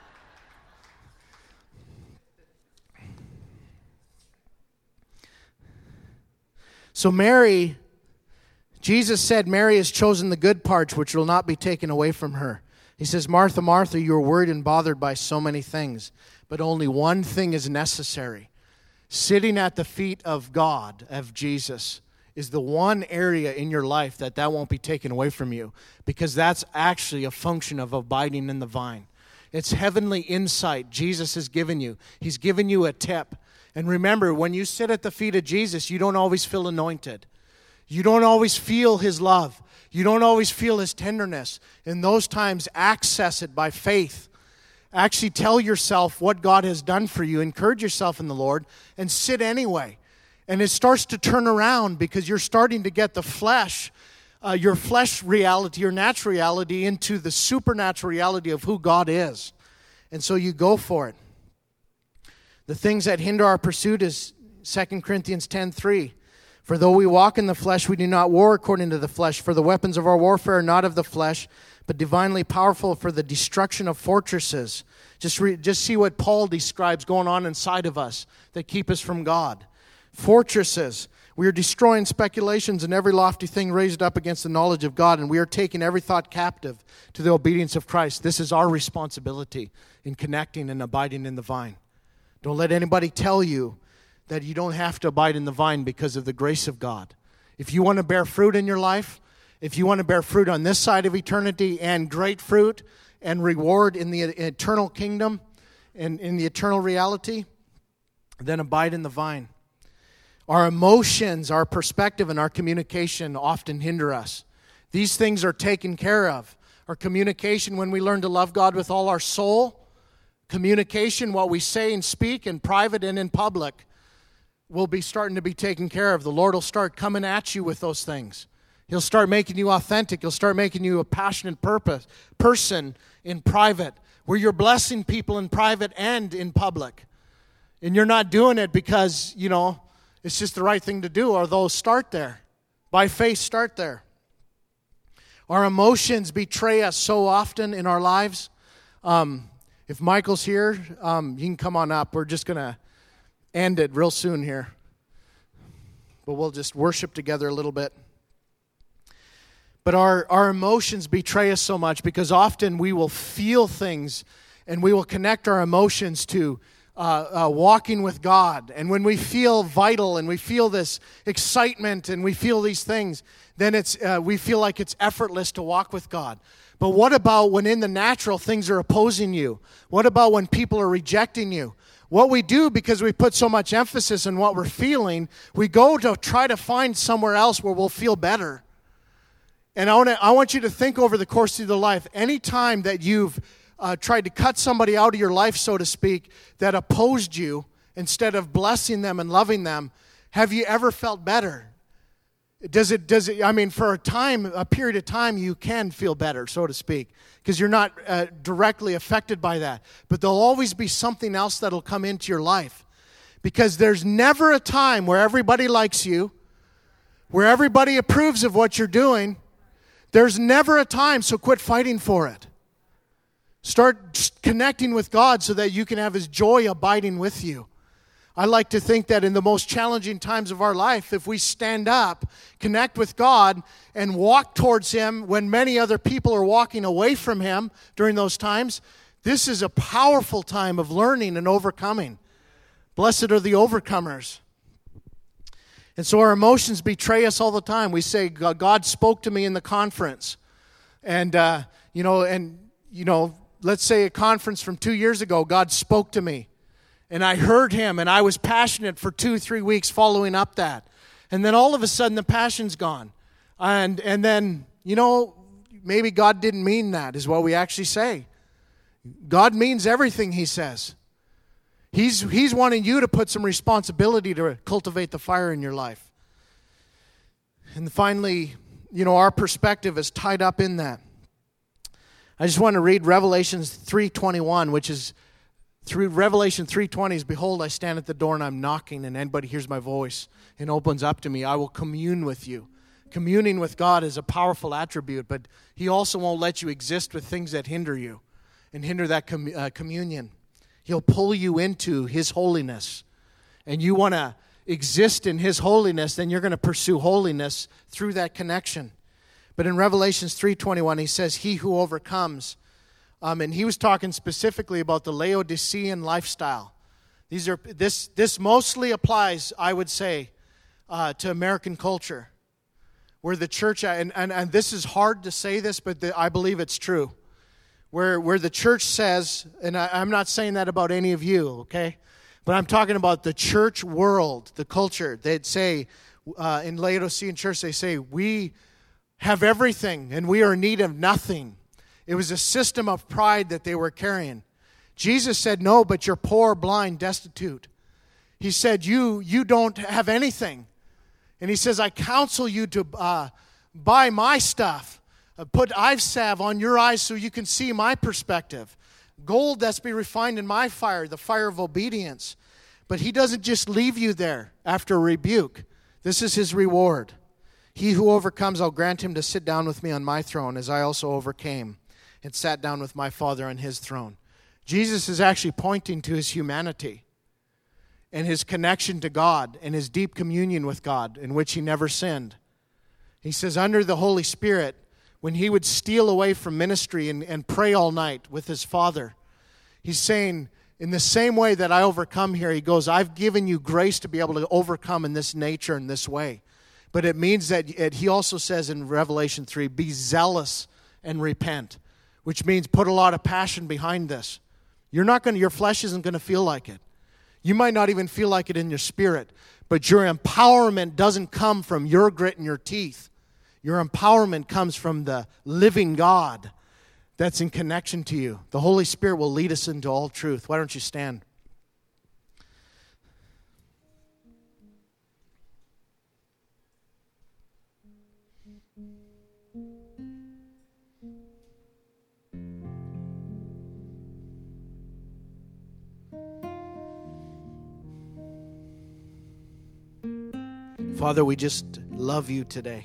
S3: So Mary, Jesus said, Mary has chosen the good parts which will not be taken away from her. He says, Martha, Martha, you are worried and bothered by so many things, but only one thing is necessary. Sitting at the feet of God, of Jesus, is the one area in your life that that won't be taken away from you, because that's actually a function of abiding in the vine. It's heavenly insight Jesus has given you. He's given you a tip. And remember, when you sit at the feet of Jesus, you don't always feel anointed. You don't always feel his love. You don't always feel his tenderness. In those times, access it by faith. Actually tell yourself what God has done for you. Encourage yourself in the Lord and sit anyway. And it starts to turn around because you're starting to get the flesh, uh, your flesh reality, your natural reality into the supernatural reality of who God is. And so you go for it. The things that hinder our pursuit is Second Corinthians ten three. For though we walk in the flesh, we do not war according to the flesh. For the weapons of our warfare are not of the flesh, but divinely powerful for the destruction of fortresses. Just, re- just see what Paul describes going on inside of us that keep us from God. Fortresses. We are destroying speculations and every lofty thing raised up against the knowledge of God, and we are taking every thought captive to the obedience of Christ. This is our responsibility in connecting and abiding in the vine. Don't let anybody tell you that you don't have to abide in the vine because of the grace of God. If you want to bear fruit in your life, if you want to bear fruit on this side of eternity and great fruit and reward in the eternal kingdom and in the eternal reality, then abide in the vine. Our emotions, our perspective, and our communication often hinder us. These things are taken care of. Our communication, when we learn to love God with all our soul, Communication, what we say and speak in private and in public, will be starting to be taken care of. The Lord will start coming at you with those things. He'll start making you authentic. He'll start making you a passionate purpose person in private, where you're blessing people in private and in public. And you're not doing it because, you know, it's just the right thing to do, although start there. By faith, start there. Our emotions betray us so often in our lives. Um, if Michael's here, um, you can come on up. We're just going to end it real soon here. But we'll just worship together a little bit. But our, our emotions betray us so much because often we will feel things and we will connect our emotions to uh, uh, walking with God. And when we feel vital and we feel this excitement and we feel these things, then it's uh, we feel like it's effortless to walk with God. But what about when in the natural things are opposing you? What about when people are rejecting you? What we do, because we put so much emphasis on what we're feeling, we go to try to find somewhere else where we'll feel better. And I want, to, I want you to think over the course of your life, any time that you've uh, tried to cut somebody out of your life, so to speak, that opposed you, instead of blessing them and loving them, have you ever felt better? Does it, does it, I mean, for a time, a period of time, you can feel better, so to speak, because you're not uh, directly affected by that. But there'll always be something else that'll come into your life. Because there's never a time where everybody likes you, where everybody approves of what you're doing. There's never a time, so quit fighting for it. Start connecting with God so that you can have His joy abiding with you. I like to think that in the most challenging times of our life, if we stand up, connect with God, and walk towards Him when many other people are walking away from Him during those times, this is a powerful time of learning and overcoming. Blessed are the overcomers. And so our emotions betray us all the time. We say, God spoke to me in the conference. And, uh, you know, and, you know, let's say a conference from two years ago, God spoke to me. And I heard Him, and I was passionate for two, three weeks following up that. And then all of a sudden, the passion's gone. And and then, you know, maybe God didn't mean that, is what we actually say. God means everything He says. He's, he's wanting you to put some responsibility to cultivate the fire in your life. And finally, you know, our perspective is tied up in that. I just want to read Revelation three twenty-one, which is through Revelation three twenty is, behold, I stand at the door and I'm knocking, and anybody hears my voice and opens up to me, I will commune with you. Communing with God is a powerful attribute, but He also won't let you exist with things that hinder you and hinder that com- uh, communion. He'll pull you into His holiness. And you want to exist in His holiness, then you're going to pursue holiness through that connection. But in Revelation three twenty-one, He says, He who overcomes. Um, and He was talking specifically about the Laodicean lifestyle. These are this this mostly applies, I would say, uh, to American culture, where the church, and, and, and this is hard to say this, but the, I believe it's true. Where where the church says, and I, I'm not saying that about any of you, okay? But I'm talking about the church world, the culture. They'd say, uh, in Laodicean church, they say, we have everything and we are in need of nothing. It was a system of pride that they were carrying. Jesus said, no, but you're poor, blind, destitute. He said, you, you don't have anything. And He says, I counsel you to uh, buy my stuff. Put eye salve on your eyes so you can see my perspective. Gold that's be refined in my fire, the fire of obedience. But He doesn't just leave you there after a rebuke. This is His reward. He who overcomes, I'll grant him to sit down with me on my throne, as I also overcame and sat down with my Father on His throne. Jesus is actually pointing to His humanity and His connection to God and His deep communion with God, in which He never sinned. He says, under the Holy Spirit, when He would steal away from ministry and, and pray all night with His Father, He's saying, in the same way that I overcome here, He goes, I've given you grace to be able to overcome in this nature, in this way. But it means that, it, He also says in Revelation three, be zealous and repent, which means put a lot of passion behind this. You're not going to, your flesh isn't going to feel like it. You might not even feel like it in your spirit, but your empowerment doesn't come from your grit and your teeth. Your empowerment comes from the living God that's in connection to you. The Holy Spirit will lead us into all truth. Why don't you stand? Father, we just love you today.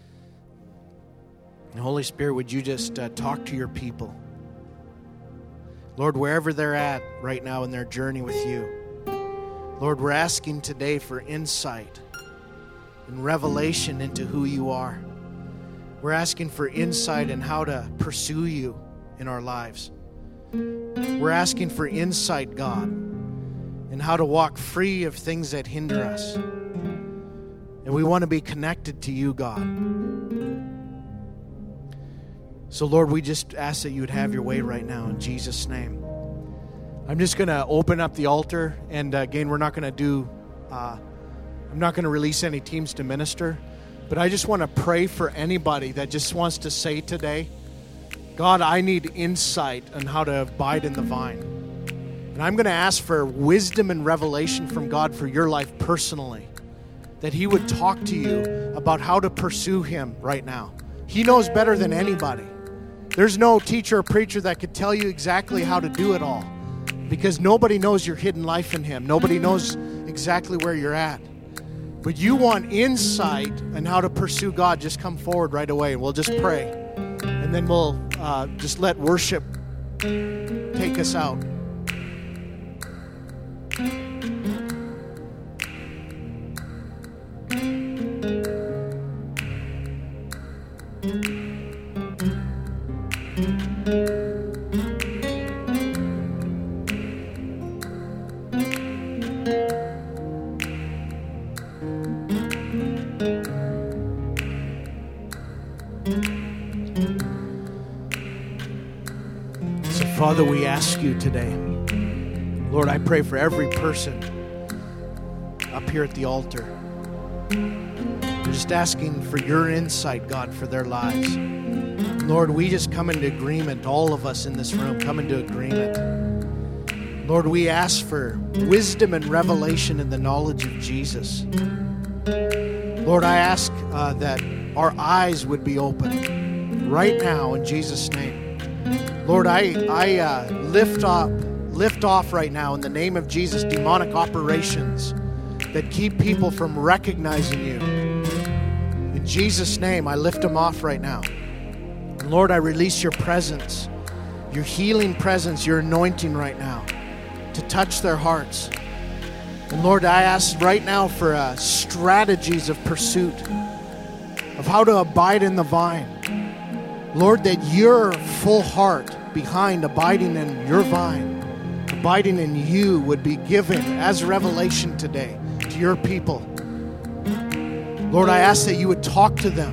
S3: And Holy Spirit, would you just uh, talk to your people? Lord, wherever they're at right now in their journey with you, Lord, we're asking today for insight and revelation into who you are. We're asking for insight in how to pursue you in our lives. We're asking for insight, God, in how to walk free of things that hinder us. And we want to be connected to you, God. So, Lord, we just ask that you would have your way right now in Jesus' name. I'm just going to open up the altar. And uh, again, we're not going to do, uh, I'm not going to release any teams to minister. But I just want to pray for anybody that just wants to say today, God, I need insight on how to abide in the vine. And I'm going to ask for wisdom and revelation from God for your life personally. That he would talk to you about how to pursue him right now. He knows better than anybody. There's no teacher or preacher that could tell you exactly how to do it all, because nobody knows your hidden life in him. Nobody knows exactly where you're at. But you want insight on how to pursue God, just come forward right away, and we'll just pray. And then we'll uh, just let worship take us out. So, Father, we ask you today, Lord, I pray for every person up here at the altar. We're just asking for your insight, God, for their lives. Lord, we just come into agreement, all of us in this room come into agreement. Lord, we ask for wisdom and revelation in the knowledge of Jesus. Lord, I ask uh, that our eyes would be open right now in Jesus' name. Lord, I, I uh, lift up, lift off right now in the name of Jesus demonic operations that keep people from recognizing you. In Jesus' name, I lift them off right now. And Lord, I release your presence, your healing presence, your anointing right now to touch their hearts. And Lord, I ask right now for uh, strategies of pursuit, of how to abide in the vine. Lord, that your full heart behind abiding in your vine, abiding in you, would be given as revelation today to your people. Lord, I ask that you would talk to them.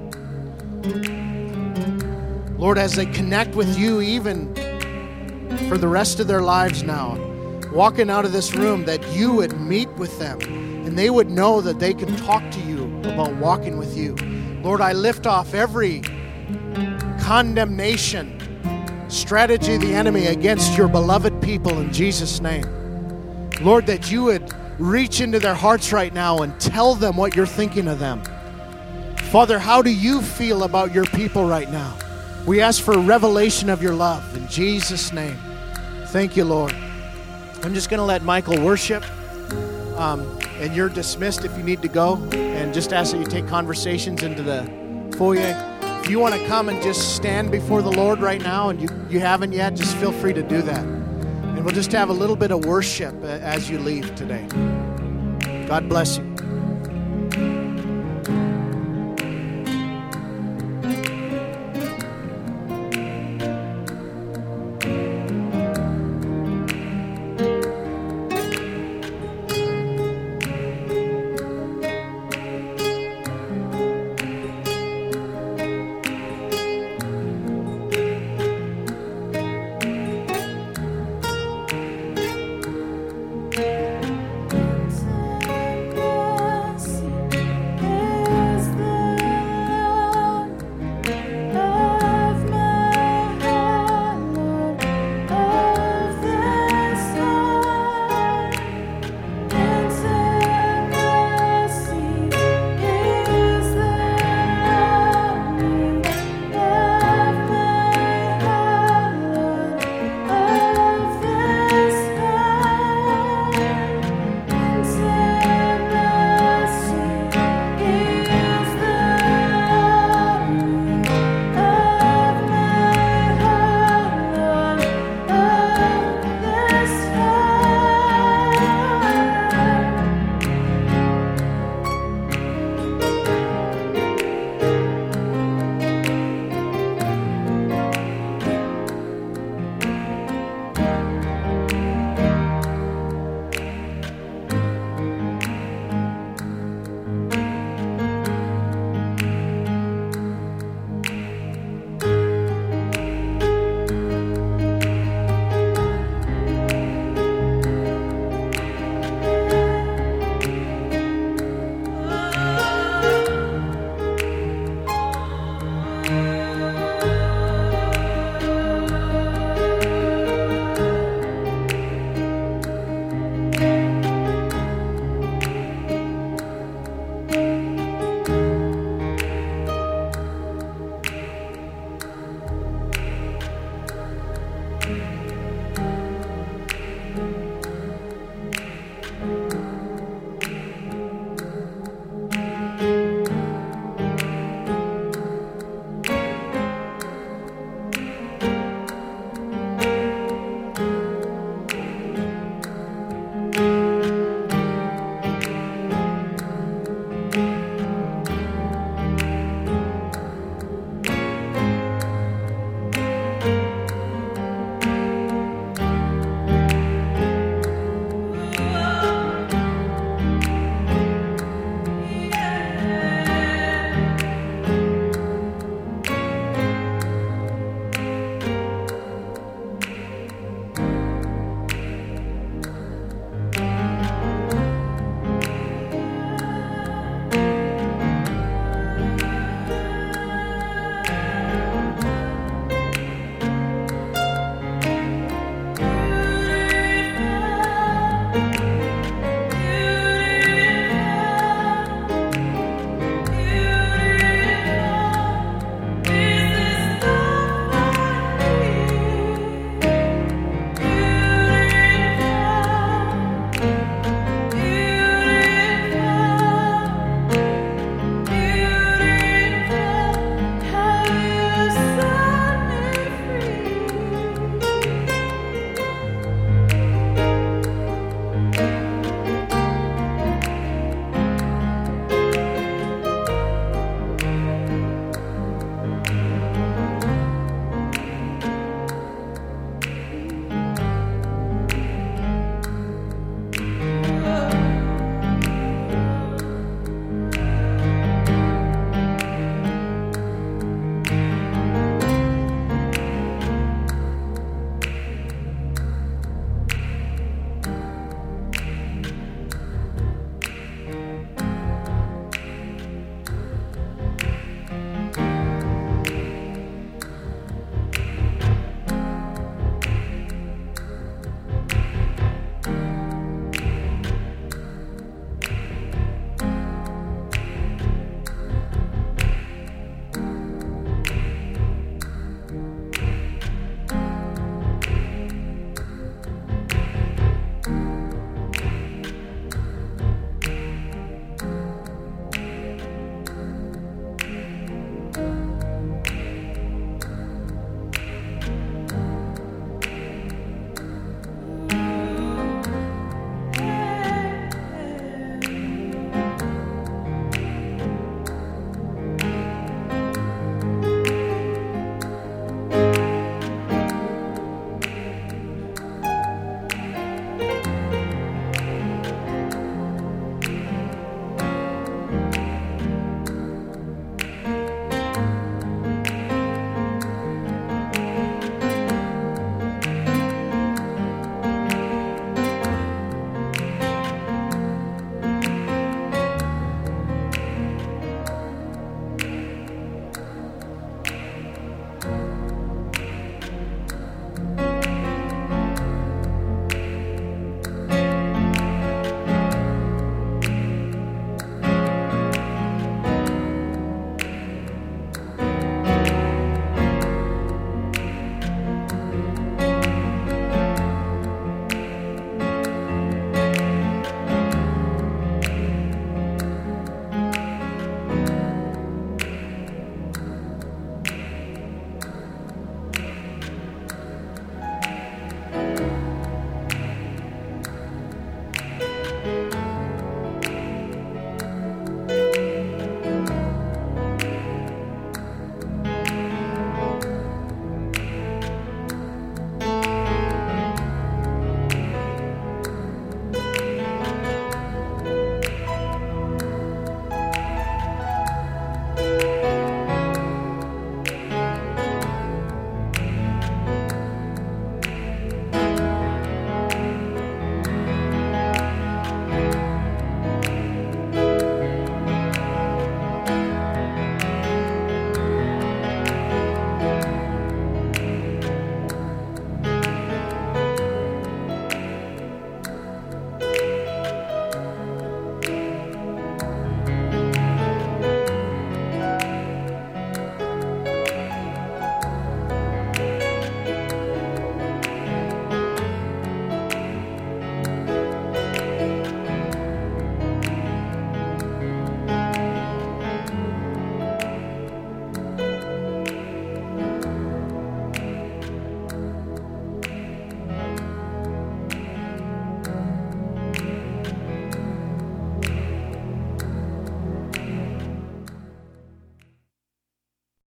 S3: Lord, as they connect with you even for the rest of their lives now, walking out of this room, that you would meet with them and they would know that they can talk to you about walking with you. Lord, I lift off every condemnation strategy of the enemy against your beloved people in Jesus' name. Lord, that you would reach into their hearts right now and tell them what you're thinking of them. Father, how do you feel about your people right now? We ask for revelation of your love in Jesus' name. Thank you, Lord. I'm just going to let Michael worship, um, and you're dismissed if you need to go, and just ask that you take conversations into the foyer. If you want to come and just stand before the Lord right now and you, you haven't yet, just feel free to do that. And we'll just have a little bit of worship as you leave today. God bless you.